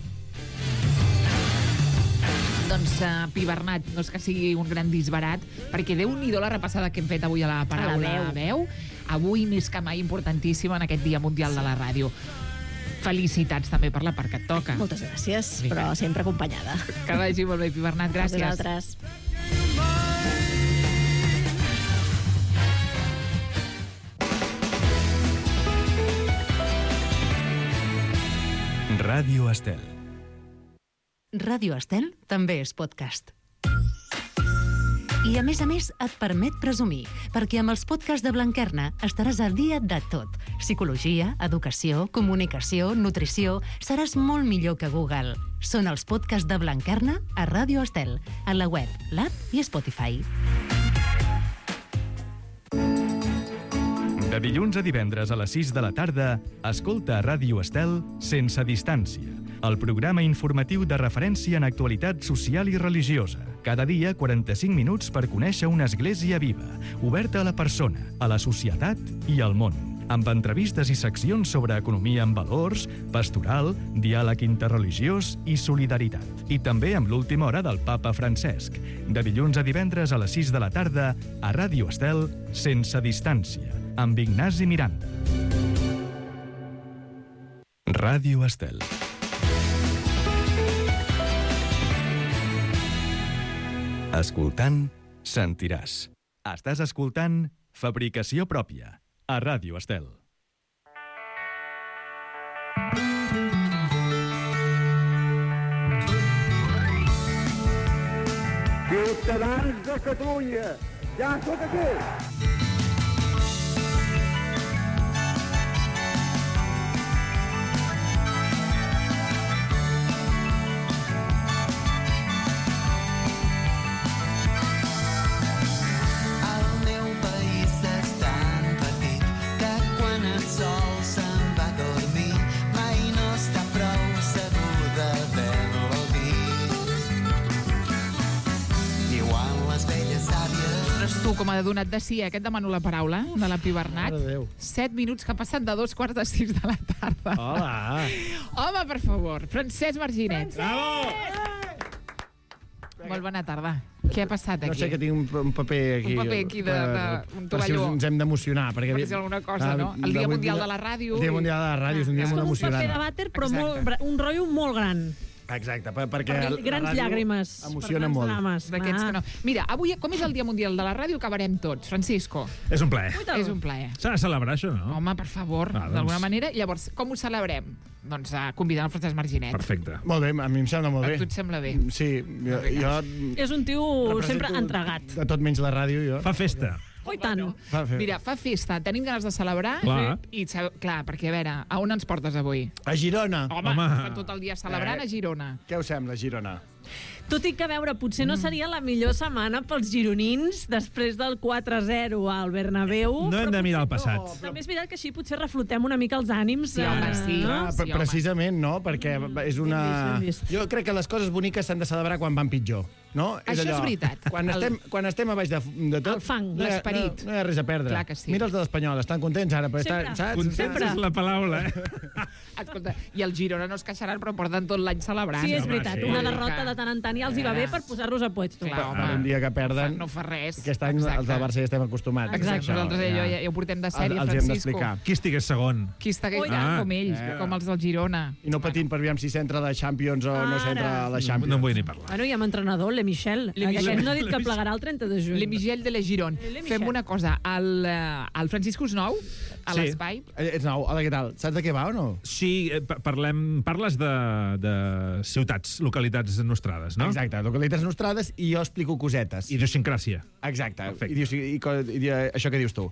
Doncs, uh, Pi Bernat, no és que sigui un gran disbarat, perquè Déu-n'hi-do la repassada que hem fet avui a la paraula A la veu. veu. Avui, més que mai, importantíssima en aquest Dia Mundial de la Ràdio. Felicitats també per la part que et toca. Moltes gràcies, Vinga. però sempre acompanyada. Que vagi molt bé, Pi Bernat. A Gràcies. vosaltres. Ràdio Estel. Ràdio Estel també és podcast. I a més a més et permet presumir, perquè amb els podcasts de Blanquerna estaràs al dia de tot. Psicologia, educació, comunicació, nutrició... Seràs molt millor que Google. Són els podcasts de Blanquerna a Ràdio Estel, a la web, l'app i Spotify. De dilluns a divendres a les sis de la tarda, escolta a Ràdio Estel Sense Distància, el programa informatiu de referència en actualitat social i religiosa. Cada dia, quaranta-cinc minuts per conèixer una església viva, oberta a la persona, a la societat i al món, amb entrevistes i seccions sobre economia amb valors, pastoral, diàleg interreligiós i solidaritat. I també amb l'última hora del papa Francesc. De dilluns a divendres a les sis de la tarda, a Ràdio Estel Sense Distància, amb Ignasi Miranda. Ràdio Estel. Escoltant, sentiràs. Estàs escoltant Fabricació Pròpia, a Ràdio Estel. Ciutadans de Catalunya, ja sóc aquí! Tu, com a donat de sí, aquest demano la paraula, de la Pi Bernat. Set minuts que passen de dos quarts de sis de la tarda. Hola! Home, per favor, Francesc Marginet. Bravo! Molt bona tarda. Què ha passat aquí? No sé, que tinc un, un paper aquí. Un paper aquí de, de un per si tovalló. ens hem d'emocionar. Perquè, Per si alguna cosa, ah, no? El Dia avui- Mundial de la Ràdio. El Dia Mundial de la Ràdio és un dia Ah, molt Com un emocionant. paper de vàter, però Exacte. molt, un rotllo molt gran. Exacte, per- perquè Per la grans ràdio llàgrimes. emociona per grans molt. drames. D'aquests Ah. que no. Mira, avui, com és el Dia Mundial de la Ràdio, acabarem tots. Francisco, És un plaer. és un plaer. S'ha de celebrar això, no? Home, per favor, Ah, doncs. d'alguna manera. Llavors, com ho celebrem? Doncs uh, convidant el Francesc Marginet. Perfecte. Molt bé, a mi em sembla molt A bé. tu et sembla bé? Sí, jo, jo És un tio represento sempre entregat. De tot menys la ràdio, jo. Fa festa. Oh, i tant. Fa fer. Mira, fa festa, tenim ganes de celebrar. Clar. I, sab- clar, perquè, a veure, a on ens portes avui? A Girona. Home, Home. estan tot el dia celebrant Eh. a Girona. Què us sembla, Girona? Tot i que, a veure, potser no seria la millor setmana pels gironins després del quatre a zero al Bernabéu. No hem però de mirar el potser- passat. També és veritat que així potser reflotem una mica els ànims. Sí, home, eh, sí. no? Ah, sí, pre- home. precisament, no? Perquè és una... Ben vist, ben vist. Jo crec que les coses boniques s'han de celebrar quan van pitjor, no? Això és veritat. Quan El- estem, quan estem a baix de, de tot... El fang, no hi ha- l'esperit. No, no hi ha res a perdre. Clar que sí. Mira els de l'Espanyol, estan contents ara, però Sempre. estan, saps? Contents Sempre. és la paraula, eh? Escolta, i el Girona no es queixaran, però porten tot l'any celebrant. Sí, és home, veritat. sí. Una derrota de tant en tant ja els hi va bé per posar-los a puesto. Clar, home. Ara, un dia que perden, No fa res. aquest any els del Barça ja estem acostumats. Exacte, Això, nosaltres ja, ja, ja ho portem de sèrie, els, els hi hem Francisco. d'explicar. Qui estigués segon? Qui està Oh, i tant, tant. com ells, Eh. com els del Girona. I no patint per aviam si s'entra a la Champions o no Ara. s'entra a la No, Champions. no en vull ni parlar. Bueno, i amb entrenador, le Michel. Le Michel. Aquest no ha dit que plegarà el trenta de juny. Le Michel de la Giron. Le Michel. Fem una cosa, el, eh, el Francisco és nou, a Sí. l'espai. Eh, Ets nou, hola, què tal? Saps de què va o no? Sí, eh, pa- parlem, parles de, de ciutats, localitats nostrades, no? Exacte, localitats nostrades i jo explico cosetes. Idiosincràsia. Exacte, Perfecte. I, dius, i, co- i, i això que dius tu.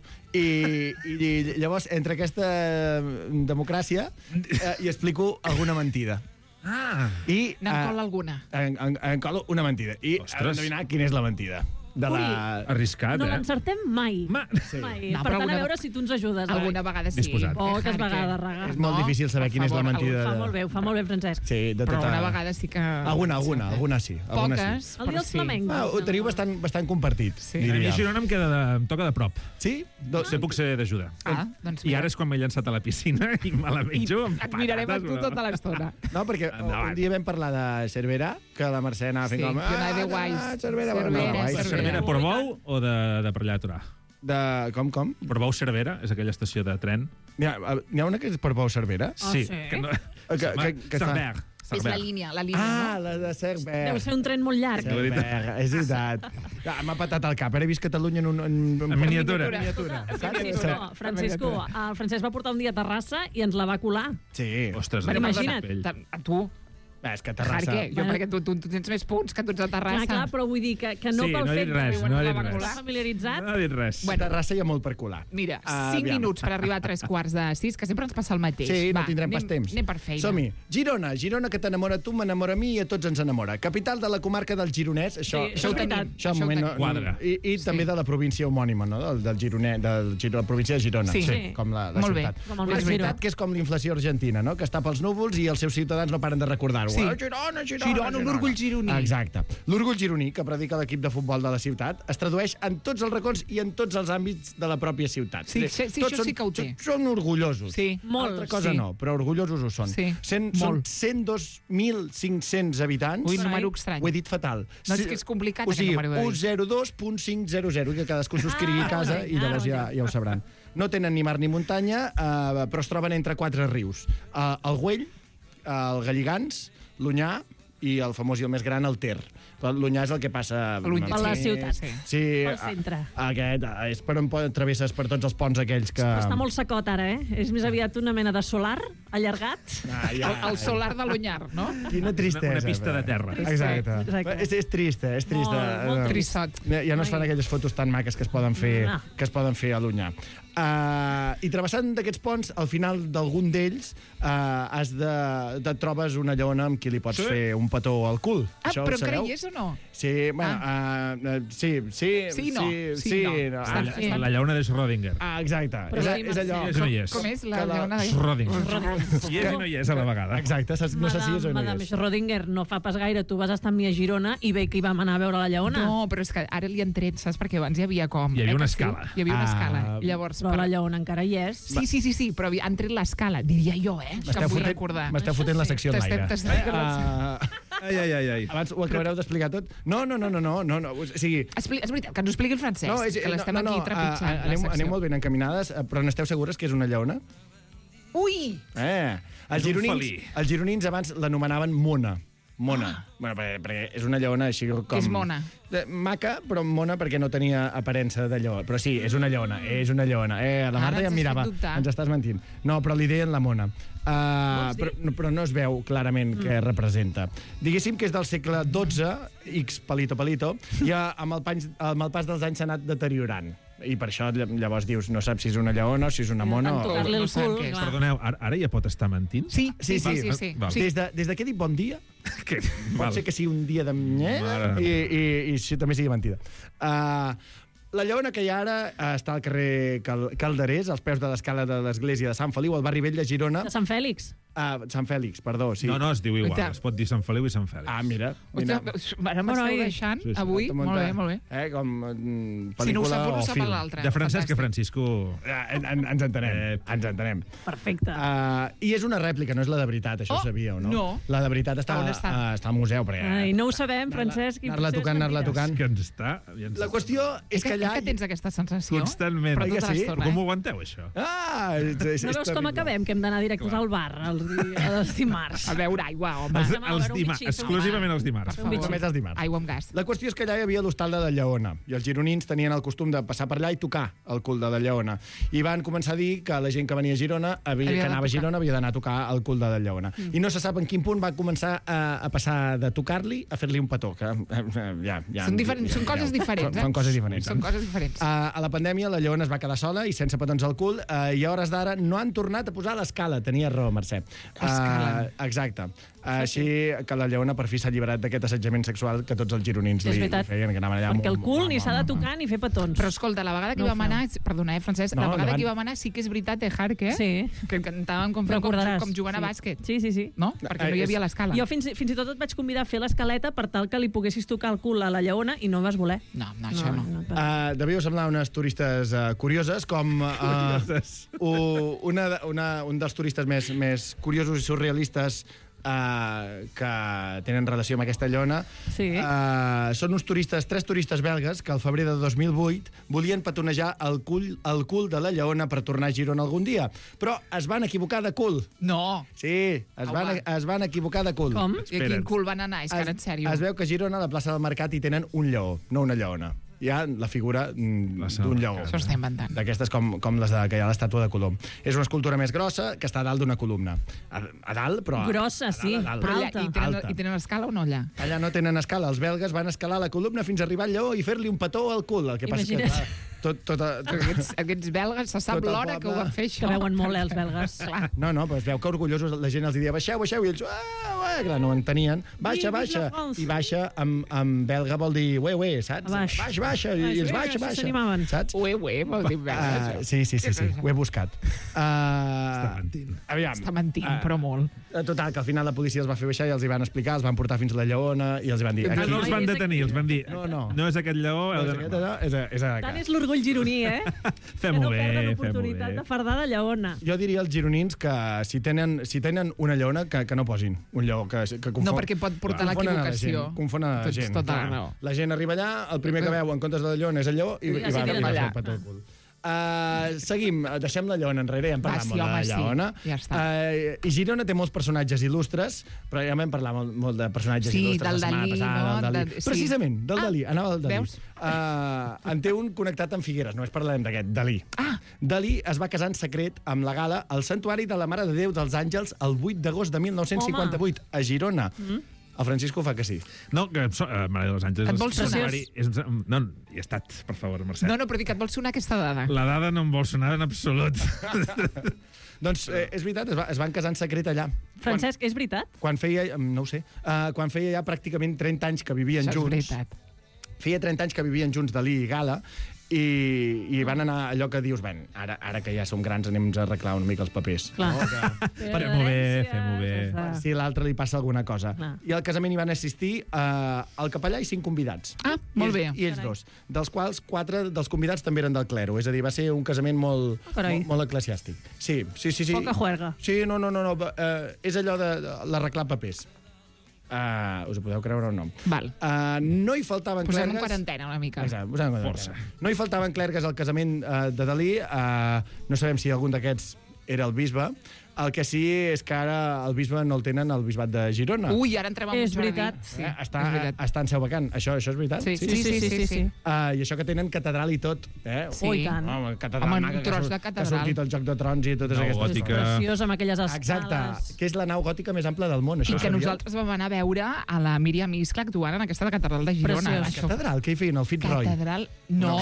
I, i, i llavors, entre aquesta democràcia, eh, hi explico alguna mentida. Ah! I N'en eh, cola alguna. en, en, en colo una mentida. I Ostres. has d'endevinar quina és la mentida. De la... Arriscat, No eh? l'encertem mai. Ma... Sí. Mai. No, per però tant, alguna- a veure si tu ens ajudes. eh? Alguna vegada sí. Disposat. Poques Perquè- vegades, Raga. És molt No, difícil saber per quina és la favor, mentida. Fa de- molt bé, ho fa molt bé, Francesc. Sí, de Però tota... una vegada sí que... Alguna, alguna, alguna sí. Alguna Poques, sí. El dia però dels sí. flamencs. Ah, ho teniu bastant, bastant compartit, Sí. A mi diria. Girona em, queda de, em toca de prop. Sí? Do... Sé, puc ser d'ajuda. Ah, doncs I mira. ara és quan m'he llançat a la piscina i me la I menjo amb et mirarem a patates, tu però- tota l'estona. No, perquè Endavant. un dia vam parlar de Cervera, que la Mercè anava fent Sí, com... que anava de "Ah, guais. ah, Cervera, Cervera, bueno, no, guais, Cervera. Cervera, Portbou o de, de per allà a Torà? De... Com, com? Portbou Cervera és aquella estació de tren. N'hi ha, n'hi ha una que és per Pau Cervera? Ah, sí. sí? Que no... Que, que, que està... Cerver. És la línia, la línia, Ah, no? la de Cervera. Deu ser un tren molt llarg. Cervera, és veritat. Ah, m'ha patat el cap. Ara he vist Catalunya en, un, en, en, En miniatura. miniatura. Francisco, Francisco, el Francesc va portar un dia a Terrassa i ens la va colar. Sí. Ostres, Bueno, de imagina't. pell. Ta- A tu, Va, és que a Terrassa... Perquè, jo, Bueno. perquè tu, tu, tu tens més punts que tots a Terrassa. Clar, clar, però vull dir que, que no Sí, pel no ha fet dit res, de no ha dit la res. estar familiaritzat. No ha dit res. A Terrassa hi ha molt per colar. Mira, Ah, cinc aviam. minuts per arribar a tres quarts de sis, que sempre ens passa el mateix. Sí, Va, no tindrem pas anem, temps. Anem per feina. Som-hi. Girona, Girona que t'enamora tu, m'enamora a mi i a tots ens enamora. Capital de la comarca del Gironès, això... Sí, això ho és veritat. tenim. Això, Això un ho moment, no, tenim. Quadra. I, i Sí. també de la província homònima, no? del, del Gironès, del Giro, la província de Girona. Sí. Sí. Com la, la Molt bé. ciutat. Com el és Mar veritat Giró. que és com l'inflació argentina, no? Que està pels núvols i els seus ciutadans no paren de recordar-ho. Sí. Ah, Girona, Girona, Girona, un orgull gironí. Exacte. L'orgull gironí, que predica l'equip de futbol de la ciutat, es tradueix en tots els racons i en tots els àmbits de la pròpia ciutat. Sí, És a dir, sí, sí, tots això són, sí que ho té. Són, són orgullosos. Sí. Molt, Altra cosa sí. no, però orgullosos ho són. Sí, Cent, són molt. cent dos mil cinc-cents habitants. Ui, número estrany. Ho he dit fatal. No, és que és complicat, o aquest sigui, número de dir. cent dos punt cinc cent, que cadascú s'ho escrigui a casa i llavors ja, ja ho sabran. No tenen ni mar ni muntanya, eh, però es troben entre quatre rius. Eh, el Güell, el Galligans, l'Onyar, i el famós i el més gran, el Ter. Però l'Onyar és el que passa... L'Onyar, Per la ciutat. Sí. Sí, Pel centre. a- aquest, és per on po- travesses per tots els ponts aquells que... Però està molt secot ara, eh? És més aviat una mena de solar allargat. Ah, ja, El, el solar de l'Onyar, no? Quina tristesa. Una- una pista de terra. Exacte. Exacte. És, és trista, és trista. Molt, molt Eh, trissot. Ja ja no es fan aquelles fotos tan maques que es poden fer, No. que es poden fer a l'Onyar. Uh, I travessant d'aquests ponts, al final d'algun d'ells, uh, has de, te trobes una lleona amb qui li pots Sí. fer un petó al cul. Ah, Això ho però sabeu? creies o no? Sí, bueno, ah. uh, uh, sí, sí, Sí, no. sí, Sí, sí, no. no. Està- Ah, està- La llauna de Schrödinger. Ah, exacte. Però És, sí, és allò... És o no hi és? Com és la que la- lleona de... Schrödinger. I és i no hi és a la vegada. Exacte, saps, no sé si és o no hi Madame és. Schrödinger no fa pas gaire, tu vas estar amb mi a Girona i bé que hi vam anar a veure la lleona. No, però és que ara li han tret, saps? Perquè abans hi havia com... Hi havia eh, una que sí? escala. Hi havia una Ah. escala. Llavors, Però la lleona encara hi és. Sí, sí, sí, sí, però havia- han tret l'escala, diria jo, eh? Que em vull fotent, recordar. m'esteu fotent la secció T'estem- enlaire. t'estem- Uh, Ai, ai, ai, ai. abans ho acabareu d'explicar tot? No, no, no, no, no, no, no. O sigui, Expli és veritat, que ens ho expliqui el Francesc, no, és, que l'estem no, no, aquí trepitjant, uh, la anem, secció. anem molt ben encaminades, eh, però n'esteu segures que és una lleona? Ui! Eh, els És un gironins, felí. els gironins abans l'anomenaven Mona. Mona. Ah. Bueno, perquè, perquè és una lleona així com... Que és mona. De, maca, però mona perquè no tenia aparença de lleó. Però sí, és una lleona, és una lleona. Eh, la Ara Marta ja ens em has mirava. fet dubtar. Ens estàs mentint. No, però li deien la mona. Uh, però, no, però no es veu clarament què representa. Diguéssim que és del segle dotze, X palito palito, i uh, amb, el panys, amb el pas dels anys s'ha anat deteriorant. I per això llavors dius, no saps si és una lleona o si és una mona. En O... tocar-li el no sabem cul, què és. clar. Perdoneu, ara, ara ja pot estar mentint? Sí, Sí, sí. sí, sí. Val. sí. Des, de, des de que he dit bon dia, Que... pot Val. ser que sigui un dia de... Mare. I, i, i això també sigui mentida. Uh, la lleona que hi ha ara uh, està al carrer Cal Calderés, als peus de l'escala de l'església de Sant Feliu, al barri vell de Girona. De Sant Fèlix. Uh, Sant Fèlix, perdó, sí. No, no, es diu igual. Veritat. Es pot dir Sant Feliu i Sant Fèlix. Ah, mira. mira. Ara m'esteu Bueno, i- deixant, Sí, sí. avui. Munta- Molt bé, molt bé. Eh, com mm, pel·lícula Si no ho sap un, ho o sap film. l'altre. De Francesc a Fantàstic. Francisco... Ah, en, en, ens entenem, Eh. ens entenem. Perfecte. Uh, I és una rèplica, no és la de veritat, això Oh, ho sabíeu, no? no. La de veritat està, On està? uh, està al museu. Perquè, Ai, no ho sabem, Francesc. i Anar-la potser és tocant, anar-la mentida. tocant. Que ens està... Ja ens La qüestió és És que que, allà... que tens aquesta sensació? Constantment. Però Però tota que sí? Però l'estona, com eh? ho aguanteu, això? Ah, és, és, No és veus com terrible. acabem, que hem d'anar directes al bar els, di els dimarts. A beure aigua, home. Els, Anem a els veure un dimarts, bitxí, exclusivament els Per dimarts. favor. Només els dimarts. Aigua amb gas. La qüestió és que allà hi havia l'hostal de la Lleona i els gironins tenien el costum de passar per allà i tocar el cul de la Lleona. I van començar a dir que la gent que venia a Girona, havia, Havia que de anava a tocar. Girona, havia d'anar a tocar el cul de la Lleona. Mm. I no se sap en quin punt va començar a, a passar de tocar-li a fer-li un petó. Que, eh, ja, ja, Són, diferents, són coses diferents, eh? Són coses diferents. Són coses diferents. Uh, a la pandèmia la Lleona es va quedar sola i sense petons al cul uh, i a hores d'ara no han tornat a posar l'escala. Tenia raó, Mercè. Escala. Uh, exacte. Així que la Lleona per fi s'ha alliberat d'aquest assetjament sexual que tots els gironins És li, li veritat. feien, que anaven allà... Perquè el cul ni s'ha de tocar ni fer petons. Però escolta, la vegada que No ho vam feu. anar... Perdona, eh, Francesc? No, la vegada endavant. que hi vam anar sí que és veritat, eh, Hark, eh? Sí. Que cantàvem com, fent, com, Recordaràs. com jugant Sí. a bàsquet. Sí, sí, sí. No? Perquè no hi havia l'escala. Jo fins, fins i tot et vaig convidar a fer l'escaleta per tal que li poguessis tocar el cul a la lleona i no vas voler. No, no, això no. no, no. Uh, devíeu semblar unes turistes uh, curioses, com uh, uh, una, de- una, un dels turistes més, més curiosos i surrealistes uh, que tenen relació amb aquesta lleona. Sí. Uh, són uns turistes, tres turistes belgues que al febrer de dos mil vuit volien petonejar el cul, el cul de la lleona per tornar a Girona algun dia. Però es van equivocar de cul. No. Sí, es van, Home. es van equivocar de cul. Com? I a quin cul van anar? És que ara, en sèrio. Es veu que a Girona, a la plaça del Mercat, hi tenen un lleó, no una lleona. Hi ha la figura mm, Plaça d'un del lleó. Mercat. Això està inventant. D'aquestes com, com les de, que hi ha a l'estàtua de Colom. És una escultura més grossa que està a dalt d'una columna. A, a dalt, però... Grossa, a dalt, sí. a dalt. Però allà, Alta. i, tenen, Alta. I tenen escala o no allà? Allà no tenen escala. Els belgues van escalar la columna fins a arribar al lleó i fer-li un petó al cul. El que passa Imagina't. que... clar, Tot, tot, tot, Aquests, aquests belgues, se sap Tot el l'hora que ho poble. van fer, Que això. veuen molt, eh, els belgues. Clar. No, no, però es veu que orgullosos la gent els dia baixeu, baixeu, i ells, ah, ué, clar, no ho entenien. Baixa, Vive la baixa. France. I baixa amb, amb belga vol dir, ué, ué, saps? Baix. Baixa, baixa, i ells baixa, Així baixa. s'animaven. Saps? Ué, ué, vol dir belga, Uh, això. sí, sí, sí, sí, ho he buscat. Uh, Està mentint. Aviam. Està mentint, Ah. però molt. Eh, Total, que al final la policia els va fer baixar i els hi van explicar, els van portar fins a la Lleona i els hi van dir... Ah, Aquí, no els van detenir, els van dir... No, no. No és aquest lleó... no, heu és, de- aquest, allò, és, a- és a Tant casa. és l'orgull gironí, eh? Fem-ho que no bé, perden fem-ho l'oportunitat bé. de fardar de lleona. Jo diria als gironins que si tenen, si tenen una lleona, que, que no posin un lleó. Que, que confon, No, perquè pot portar a confonen l'equivocació. gent, Confonen a la Tens gent. tota la clar. raó. La gent arriba allà, el primer que veu en comptes de la lleona és el lleó i, i Sí, va, tira i va allà. fer el petó al cul. Uh, seguim, deixem la Lleona enrere, ja hem parlat Va, sí, molt home, de sí. Lleona. Ja està. Uh, I Girona té molts personatges il·lustres, però ja vam parlar molt, molt de personatges Sí, il·lustres del la setmana Dalí, passada. no? Del Dalí. De- sí. Precisament, del Ah, Dalí, anava al Dalí. veus? Uh, en té un connectat amb Figueres, només parlarem d'aquest, Dalí. Ah. Dalí es va casar en secret amb la Gala al Santuari de la Mare de Déu dels Àngels el vuit d'agost de mil nou-cents cinquanta-vuit, a Girona. Mm. El Francisco fa que sí. No, que so, uh, Mare de los Àngels... Et vol sonar? És un, no, hi he estat, per favor, Mercè. No, no, però dic que et vol sonar aquesta dada. La dada no em vol sonar en absolut. Doncs eh, és veritat, es, va, es van casar en secret allà. Francesc, és veritat? Quan feia, no ho sé, uh, quan feia ja pràcticament trenta anys que vivien Això és junts. veritat. Feia trenta anys que vivien junts Dalí i Gala, i, i van anar allò que dius, ben, ara, ara que ja som grans anem a arreglar una mica els papers. Clar. No? Que, Fem-ho bé, fem-ho bé. per si a l'altre li passa alguna cosa. Clar. I al casament hi van assistir uh, el capellà i cinc convidats. Ah, molt bé. I ells dos, dels quals quatre dels convidats també eren del clero, és a dir, va ser un casament molt, carai. molt, molt eclesiàstic. Sí, sí, sí. sí. Poca juerga. Sí, no, no, no, no uh, és allò de, de l'arreglar papers. Uh, us ho podeu creure o no? Val. Uh, no hi faltaven Posem en clergues... quarantena una mica. Exacte, posem en quarantena. No hi faltaven clergues al casament uh, de Dalí. Uh, no sabem si algun d'aquests era el bisbe. El que sí és que ara el bisbe no el tenen al bisbat de Girona. Ui, ara entrem en És un jardí. veritat. Sí, eh? Està, és veritat. està en seu vacant. Això, això és veritat? Sí, sí, sí. sí, sí, sí. Uh, I això que tenen catedral i tot. Eh? Sí. Oh, i tant. Home, catedral Home, un maca, tros que, de surt- catedral. que ha sortit el Joc de Trons i totes Nau aquestes gòtica. coses. Preciós, amb aquelles escales. Exacte, que és la nau gòtica més ampla del món. Això I ho que sabíeu? nosaltres vam anar a veure a la Míriam Iscla actuant en aquesta catedral de Girona. Preciós. La Això- catedral, què hi feien? El Fitzroy? Catedral... No,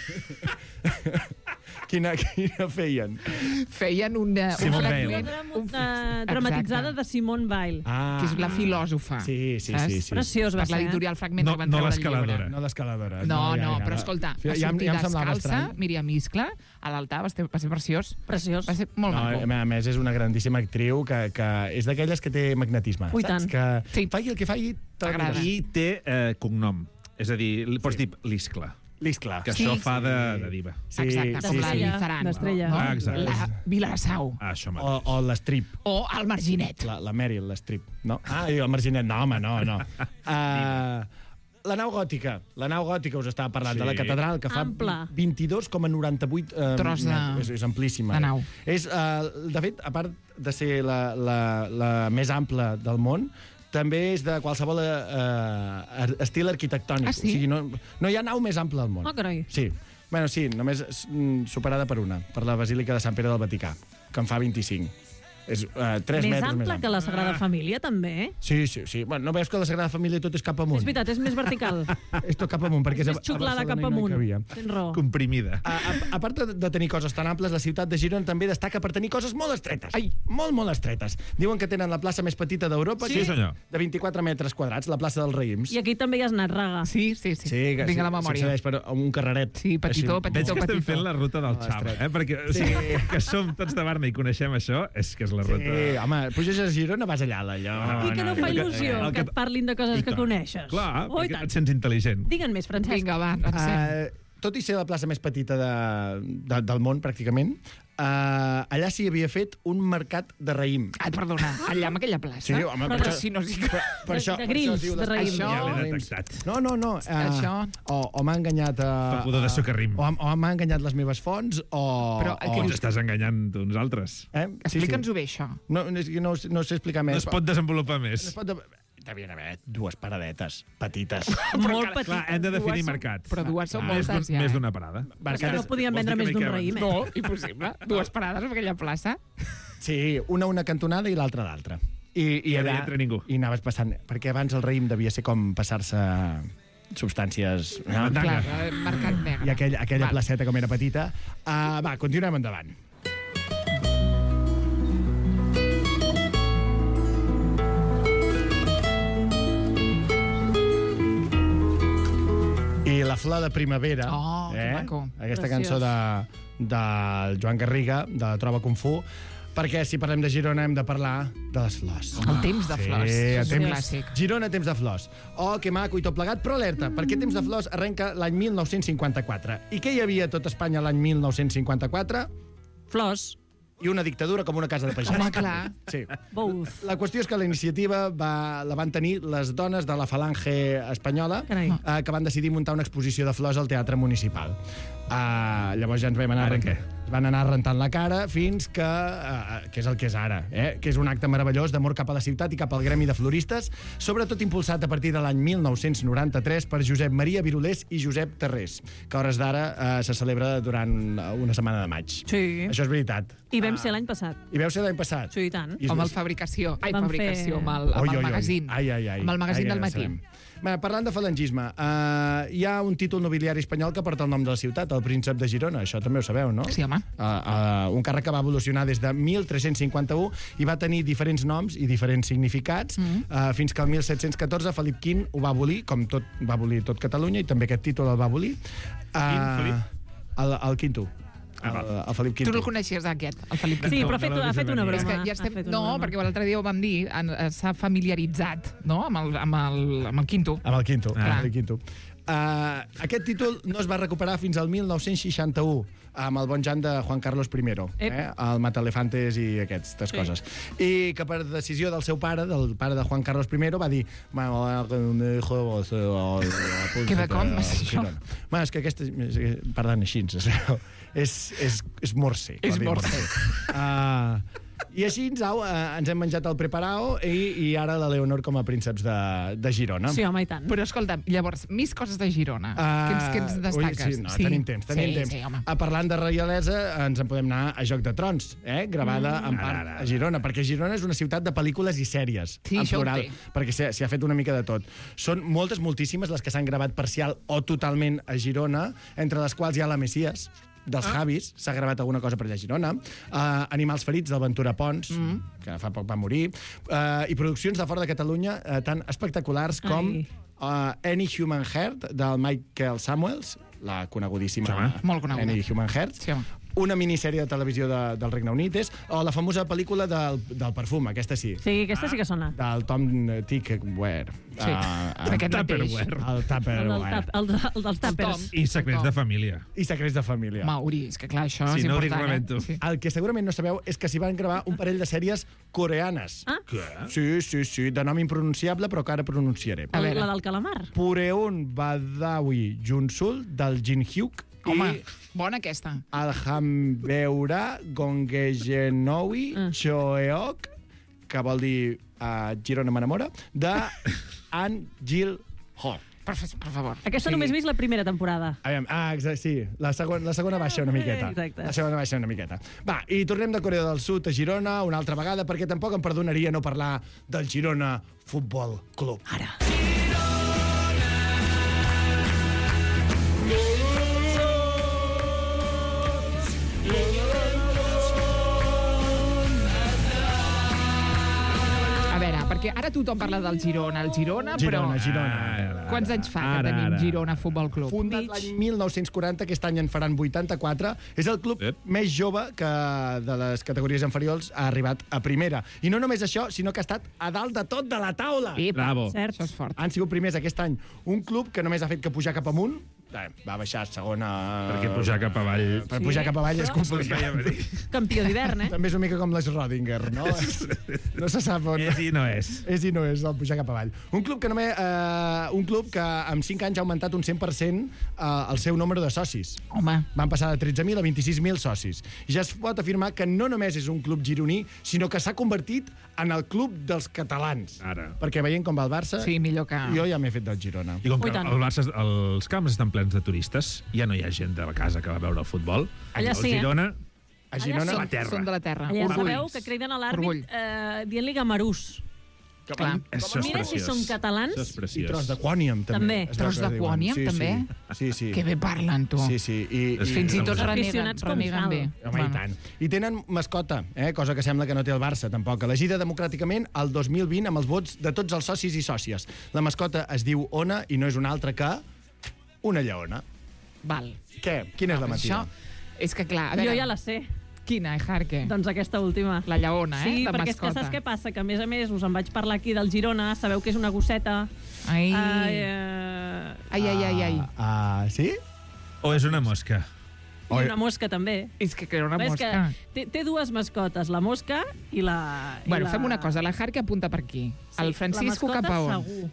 Quina, quina feien? feien una, un Simone fragment... Un, uh, dramatitzada de Simone Weil. Ah, que és la filòsofa. Sí, sí, saps? sí, sí. Preciós va Per la ser. eh? editorial Fragment No- que van no treure el l'escaladora. llibre. No l'escaladora. No, ja, no, ja, però ja. escolta, va Ja, ja, em- sortir ja em semblava descalça, estrany. Míriam Iscla, a l'altar, va ser, va ser preciós. Preciós. Va ser molt No, maco. a més, és una grandíssima actriu que, que és d'aquelles que té magnetisme. Ui, saps? tant. Que Sí. faci el que faci, T'agrada. I té eh, cognom. És a dir, li pots dir l'Iscla. l'Iscla. Que Sí, això sí. fa de, de diva. Sí, Exacte, sí, com la sí. Lizaran. d'Estrella. No? Ah, exacte. La Vilassau. Ah, això O, mateix. o l'Strip. O el Marginet. La, la Meryl, l'Strip. No? Ah, i el Marginet. No, home, no, no. Uh, la nau gòtica. La nau gòtica, us estava parlant, Sí. de la catedral, que fa Ampla. vint-i-dos coma noranta-vuit uh, Tros de- metres. És, és amplíssima. de nau. És, uh, de fet, a part de ser la, la, la més ampla del món, també és de qualsevol uh, estil arquitectònic. Ah, sí? O sigui, no, no hi ha nau més ampla del món. Oh, carai. Sí. Bueno, sí, només mm, superada per una, per la Basílica de Sant Pere del Vaticà, que en fa vint-i-cinc. És uh, tres Més metres més ampla ampla. que la Sagrada Família, també, eh? Sí, sí, sí. Bueno, no veus que la Sagrada Família tot és cap amunt? És veritat, és més vertical. És tot cap amunt, perquè És a- més a xuclada Barcelona cap no hi amunt. cabia. Tens raó. Comprimida. A, a, a part de, de tenir coses tan amples, la ciutat de Girona també destaca per tenir coses molt estretes. Ai, molt, molt estretes. Diuen que tenen la plaça més petita d'Europa, Sí, que és senyor. de vint-i-quatre metres quadrats, la plaça dels Raïms. I aquí també hi has anat, Raga. Sí, sí, sí. Sí, que Vinc a la sí, memòria. s'accedeix per un carreret. Sí, petitó, Així. petitó. Veig que estem petitó. fent la ruta del Ah, Xava, estret. eh? Perquè o sigui, Sí. que som tots de Barna i coneixem això, és que és la ruta... Sí, home, puges a Girona, vas allà, allò. I que no fa il·lusió el que que- et parlin de coses I que tant. coneixes. Clar, Oh, i perquè tant. et sents intel·ligent. Digue'n més, Francesc. Vinga, va, avancem. Uh, tot i ser la plaça més petita de, de, del món, pràcticament, uh, allà s'hi havia fet un mercat de raïm. Ai, perdona, allà en aquella plaça? Sí, home, per però això- si no... Sí, Per, per De- això, de per grills, això es diu de les- raïm. Això, Ja l'he raïms. detectat. No, no, no. Uh, Això. O, o m'ha enganyat... Uh, Beguda de socarrim. O, o m'ha enganyat les meves fonts, o... Però el o, que O ens estàs enganyant uns altres. Eh? Explica'ns-ho bé, això. No, és que no, no sé explicar No més. es pot desenvolupar No més. es pot... Devien haver dues paradetes petites. Molt petit. Clar, hem de definir Dues són- mercat. Però dues són Més d'un- moltes, ja. Més eh? d'una parada. És que no podien vendre més d'un raïm, eh? No, impossible. Dues parades en aquella plaça. Sí, una a una cantonada i l'altra a l'altra. I, I no hi entra ningú. I anaves passant... Perquè abans el raïm devia ser com passar-se substàncies... No? Mandanga. Clar, eh, mercat negre. I aquell, aquella Val. placeta, com era petita... Uh, va, continuem endavant. I la flor de primavera, Oh, que eh? maco. aquesta Preciós. cançó de, de Joan Garriga, de la Troba Kung Fu, perquè si parlem de Girona hem de parlar de les flors. El temps de flors. Sí, és un temps, clàssic. Girona, temps de flors. Oh, que maco i tot plegat, però alerta, perquè temps de flors arrenca l'any mil nou-cents cinquanta-quatre. I què hi havia a tot Espanya l'any mil nou-cents cinquanta-quatre? Flors. i una dictadura com una casa de pagès. Home, clar. Sí. Both. La qüestió és que la iniciativa va, la van tenir les dones de la falange espanyola eh, que van decidir muntar una exposició de flors al Teatre Municipal. Uh, llavors ja ens vam anar... Ara Rent... què? Van anar rentant la cara fins que... Uh, que és el que és ara, eh? Que és un acte meravellós d'amor cap a la ciutat i cap al gremi de floristes, sobretot impulsat a partir de l'any mil nou-cents noranta-tres per Josep Maria Virolés i Josep Terrés, que a hores d'ara uh, se celebra durant una setmana de maig. Sí. Això és veritat. I vam ser l'any passat. I veu ser l'any passat? Sí, i tant. I Amb el Fabricació. Ai, Vam Fabricació, fer- amb el, amb Oi, el oi, oi. magazín. Ai, ai, ai. Amb el magazín Ai, del ja matí. sabem. Bé, parlant de falangisme, uh, hi ha un títol nobiliari espanyol que porta el nom de la ciutat, el príncep de Girona. Això també ho sabeu, no? Sí, home. Uh, uh, un càrrec que va evolucionar des de mil tres-cents cinquanta-u i va tenir diferents noms i diferents significats, mm -hmm. uh, fins que el mil set-cents catorze Felip quinze ho va abolir, com tot va abolir tot Catalunya, i també aquest títol el va abolir. Uh, Quin, Felip? El, el quinto. El, el Felip quinze. Tu no el coneixies, aquest, el Felip quinze? Sí, però ha fet, ha fet una Però és broma. que ja Ha estem... fet una No, broma. perquè l'altre dia ho vam dir, en- eh, s'ha familiaritzat, no?, amb el, amb el, amb el quinto. Amb el quinto. Ah. Amb el quinto. Uh, aquest títol no es va recuperar fins al mil nou-cents seixanta-u, amb el bon Jan de Juan Carlos I, eh? el Matalefantes i aquestes Sí. coses. I que per decisió del seu pare, del pare de Juan Carlos I, va dir... Queda com, és això? Bueno, és que aquesta... Parlant així, es veu. És, és, és morse. És com diu morse. Uh, I així au, eh, ens hem menjat el preparao i, i ara la Leonor com a prínceps de, de Girona. Sí, home, i tant. Però escolta, llavors, més coses de Girona. Uh, Què ens, què ens destaques? Ui, sí, no, tenim temps, tenim sí, temps. Sí, home. Uh, parlant de reialesa, ens en podem anar a Joc de Trons, eh? gravada mm. en part Ara, ara, ara. a Girona, perquè Girona és una ciutat de pel·lícules i sèries, Sí, en això ho plural, té. perquè s'hi s'hi ha fet una mica de tot. Són moltes, moltíssimes les que s'han gravat parcial o totalment a Girona, entre les quals hi ha la Messias, dels ah. Javis, s'ha gravat alguna cosa per allà a Girona, uh, Animals ferits del Ventura Pons, mm. que fa poc va morir, uh, i produccions de fora de Catalunya uh, tan espectaculars com Ai. uh, Any Human Heart, del Michael Samuels, la conegudíssima Sí, home. Molt coneguda. Any Human Heart, Sí, home. una minissèrie de televisió de, del Regne Unit, és, o la famosa pel·lícula del, del perfum, aquesta sí, Sí, aquesta sí que sona. del Tom Tupperware. Sí, Uh, aquest mateix. Tupperware. el El, del Tupperware. tap, el, de, el dels tàpers. I secrets de família. I secrets de família. Mauri, és que clar, això Si és no ho dic, important, lamento. eh? Sí. El que segurament no sabeu és que s'hi van gravar un parell de sèries coreanes. Ah? Què? Sí, sí, sí, de nom impronunciable, però que ara pronunciaré. A veure. La del calamar. Pureun Badawi Junsul, del Jin Hyuk, Home, i bona aquesta. Alhambeura Gongegenowi Ah. Choeok, que vol dir uh, Girona m'enamora, de An Gil Ho. Per, fa- per favor. Aquesta Sí. només he vist la primera temporada. Aviam, ah, exacte, sí. La segona, la segona baixa una miqueta. Exacte. La segona baixa una miqueta. Va, i tornem de Corea del Sud a Girona una altra vegada, perquè tampoc em perdonaria no parlar del Girona Futbol Club. Ara. A veure, perquè ara tothom parla del Girona, el Girona, Girona, però... Girona. Ara, Quants anys fa ara, que tenim ara. Girona Futbol Club? Fundat l'any mil nou-cents quaranta, aquest any en faran vuitanta-quatre, és el club Ep. més jove que de les categories inferiors ha arribat a primera. I no només això, sinó que ha estat a dalt de tot de la taula. Epa, Bravo. Cert. això és fort. Han sigut primers aquest any. Un club que només ha fet que pujar cap amunt, eh, va baixar a segona... Perquè pujar cap avall... Per pujar cap avall és Es veia complicat. venir. Campió d'hivern, eh? També és una mica com les Rodinger, no? No se sap on... És i no és. És i no és el pujar cap avall. Un club que només, eh, un club que amb cinc anys ha augmentat un cent per cent eh, el seu número de socis. Home, Van passar de tretze mil a vint-i-sis mil socis. I ja es pot afirmar que no només és un club gironí, sinó que s'ha convertit en el club dels catalans. Ara. Perquè veient com va el Barça, sí, millor que... jo ja m'he fet del Girona. I com Ui, que tant. el Barça, els camps estan plens de turistes, ja no hi ha gent de la casa que va veure el futbol. Allà El sí, eh? Girona, A Girona... són, la terra. són de la terra. Allà Orgull. sabeu que criden a Orgull. l'àrbit eh, dient-li gamarús. Clar. Això és Mira si preciós. són catalans. Això és I preciós. tros de quòniam, també. També. Es veu Tros que de diuen. quòniam, sí, també? Sí, sí. sí. Que bé parlen, tu. Sí, sí. I, i, Fins i tot Els reneguen, aficionats com reneguen cal. bé. Home, i tant. I tenen mascota, eh? Cosa que sembla que no té el Barça, tampoc. Elegida democràticament el dos mil vint amb els vots de tots els socis i sòcies. La mascota es diu Ona i no és una altra que una lleona. Val. Què? Quina és la mentida? Això és que, clar, a Jo veure... ja la sé. Quina, Jarque? Doncs aquesta última. La lleona, eh? Sí, de perquè és que mascota. saps què passa? Que a més a més us en vaig parlar aquí del Girona, sabeu que és una gosseta. Ai. Ai, eh... Ai, ai, ai, ai. Ah, ah, sí? O és una mosca? I una mosca, també. És que era una És mosca. que té, té dues mascotes, la mosca i la... i Bueno, la... fem una cosa, la Jarque apunta per aquí. Sí, El Francisco la mascota, cap a on? segur.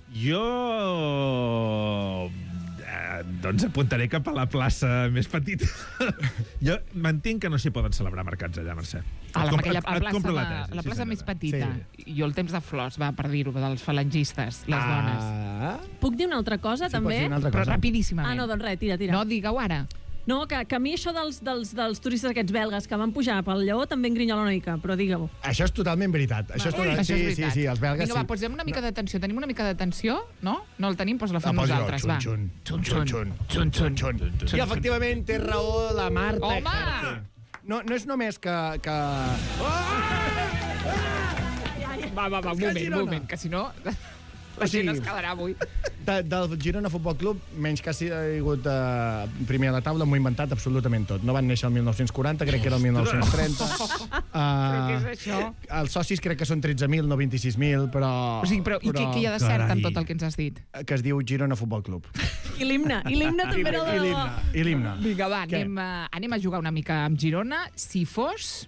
Jo... Eh, doncs apuntaré cap a la plaça més petita. Jo m'entenc que no s'hi poden celebrar mercats allà, Mercè. A la, Et com- aquella, et- a et plaça, compro la de- tesi, la sí, plaça senyora. més petita. Sí. I el temps de flors, va, per dir-ho, dels falangistes, les dones. Ah. Puc dir una altra cosa, Sí, també? pots dir una altra Però cosa. rapidíssimament. Ah, no, doncs res, tira, tira. No, digue-ho ara. No, que, que a mi això dels, dels, dels turistes aquests belgues que van pujar pel Lleó també em grinyola una mica, però digue-ho. Això és totalment veritat. Això és Ui, totalment... això és Sí, sí, veritat. sí, els belgues Vinga, va, sí. posem una mica d'atenció. Tenim una mica d'atenció, no? No el tenim, doncs la fem Ah, posi-ho, nosaltres, va. xun, Xun, xun, xun, xun, xun, xun. I efectivament té raó la Marta. Home! No, no és només que... que... Va, va, va, un És que moment, un Girona. moment, que si no... O La gent sigui, es quedarà avui. De, del Girona Futbol Club, menys que ha sigut uh, primer a la taula, m'ho he inventat absolutament tot. No van néixer el mil nou-cents quaranta, crec que era el mil nou-cents trenta. Uh, Però què és això? Els socis crec que són tretze mil, no vint-i-sis mil, però... O sigui, però, i què, què hi ha de cert en tot el que ens has dit? Que es diu Girona Futbol Club. I l'himne, i l'himne també era I de l'himne, i l'himne. Vinga, va, Què? anem, a, anem a jugar una mica amb Girona. Si fos...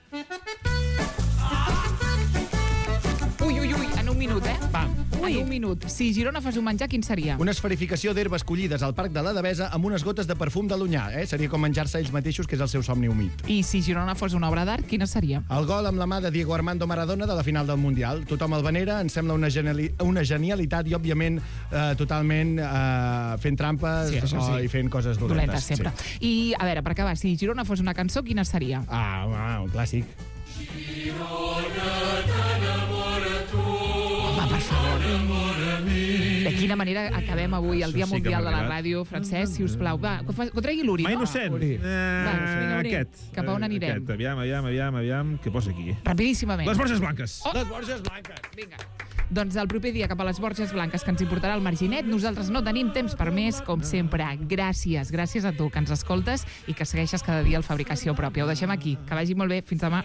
Ui, ui, ui, en un minut, eh? Va. En un minut. Si Girona fos un menjar, quin seria? Una esferificació d'herbes collides al Parc de la Devesa amb unes gotes de perfum de l'Onyà. Eh? Seria com menjar-se ells mateixos, que és el seu somni humit. I si Girona fos una obra d'art, quina seria? El gol amb la mà de Diego Armando Maradona de la final del Mundial. Tothom el venera, ens sembla una, geniali una genialitat i, òbviament, eh, totalment eh, fent trampes Sí, això sí. o, i fent coses dolentes. Dolentes, sempre. Sí. I, a veure, per acabar, si Girona fos una cançó, quina seria? Ah, ah, un clàssic. Home, per favor. De quina manera acabem avui el Això Dia sí que Mundial m'ha de la agradat. Ràdio, Francesc, si us plau. Va, que fa- que ho tregui l'Uri, Mai no? innocent. Uri. Eh, vinga, Uri. aquest. Cap a on anirem? Aquest. Aviam, aviam, aviam, aviam, què posa aquí? Rapidíssimament. Les Borges Blanques. Oh. Les Borges Blanques. Vinga. Doncs el proper dia cap a les Borges Blanques, que ens hi portarà el Marginet. Nosaltres no tenim temps per més, com sempre. Gràcies, gràcies a tu que ens escoltes i que segueixes cada dia el Fabricació Pròpia. Ho deixem aquí. Que vagi molt bé. Fins demà.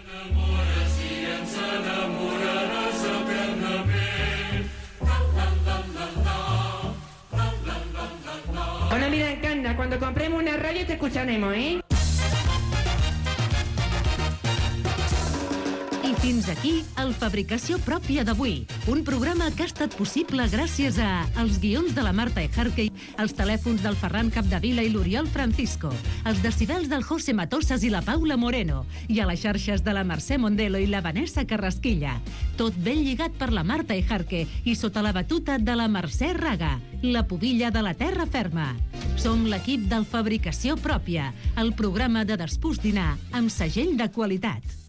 Bueno, mira, Canda, cuando compremos una radio te escucharemos, ¿eh? I fins aquí el Fabricació Pròpia d'avui, un programa que ha estat possible gràcies a els guions de la Marta Ejarque, els telèfons del Ferran Capdevila i l'Oriol Francisco, els decibels del José Matosas i la Paula Moreno, i a les xarxes de la Mercè Mondelo i la Vanessa Carrasquilla. Tot ben lligat per la Marta Ejarque i sota la batuta de la Mercè Raga, la pubilla de la terra ferma. Som l'equip del Fabricació Pròpia, el programa de despús dinar amb segell de qualitat.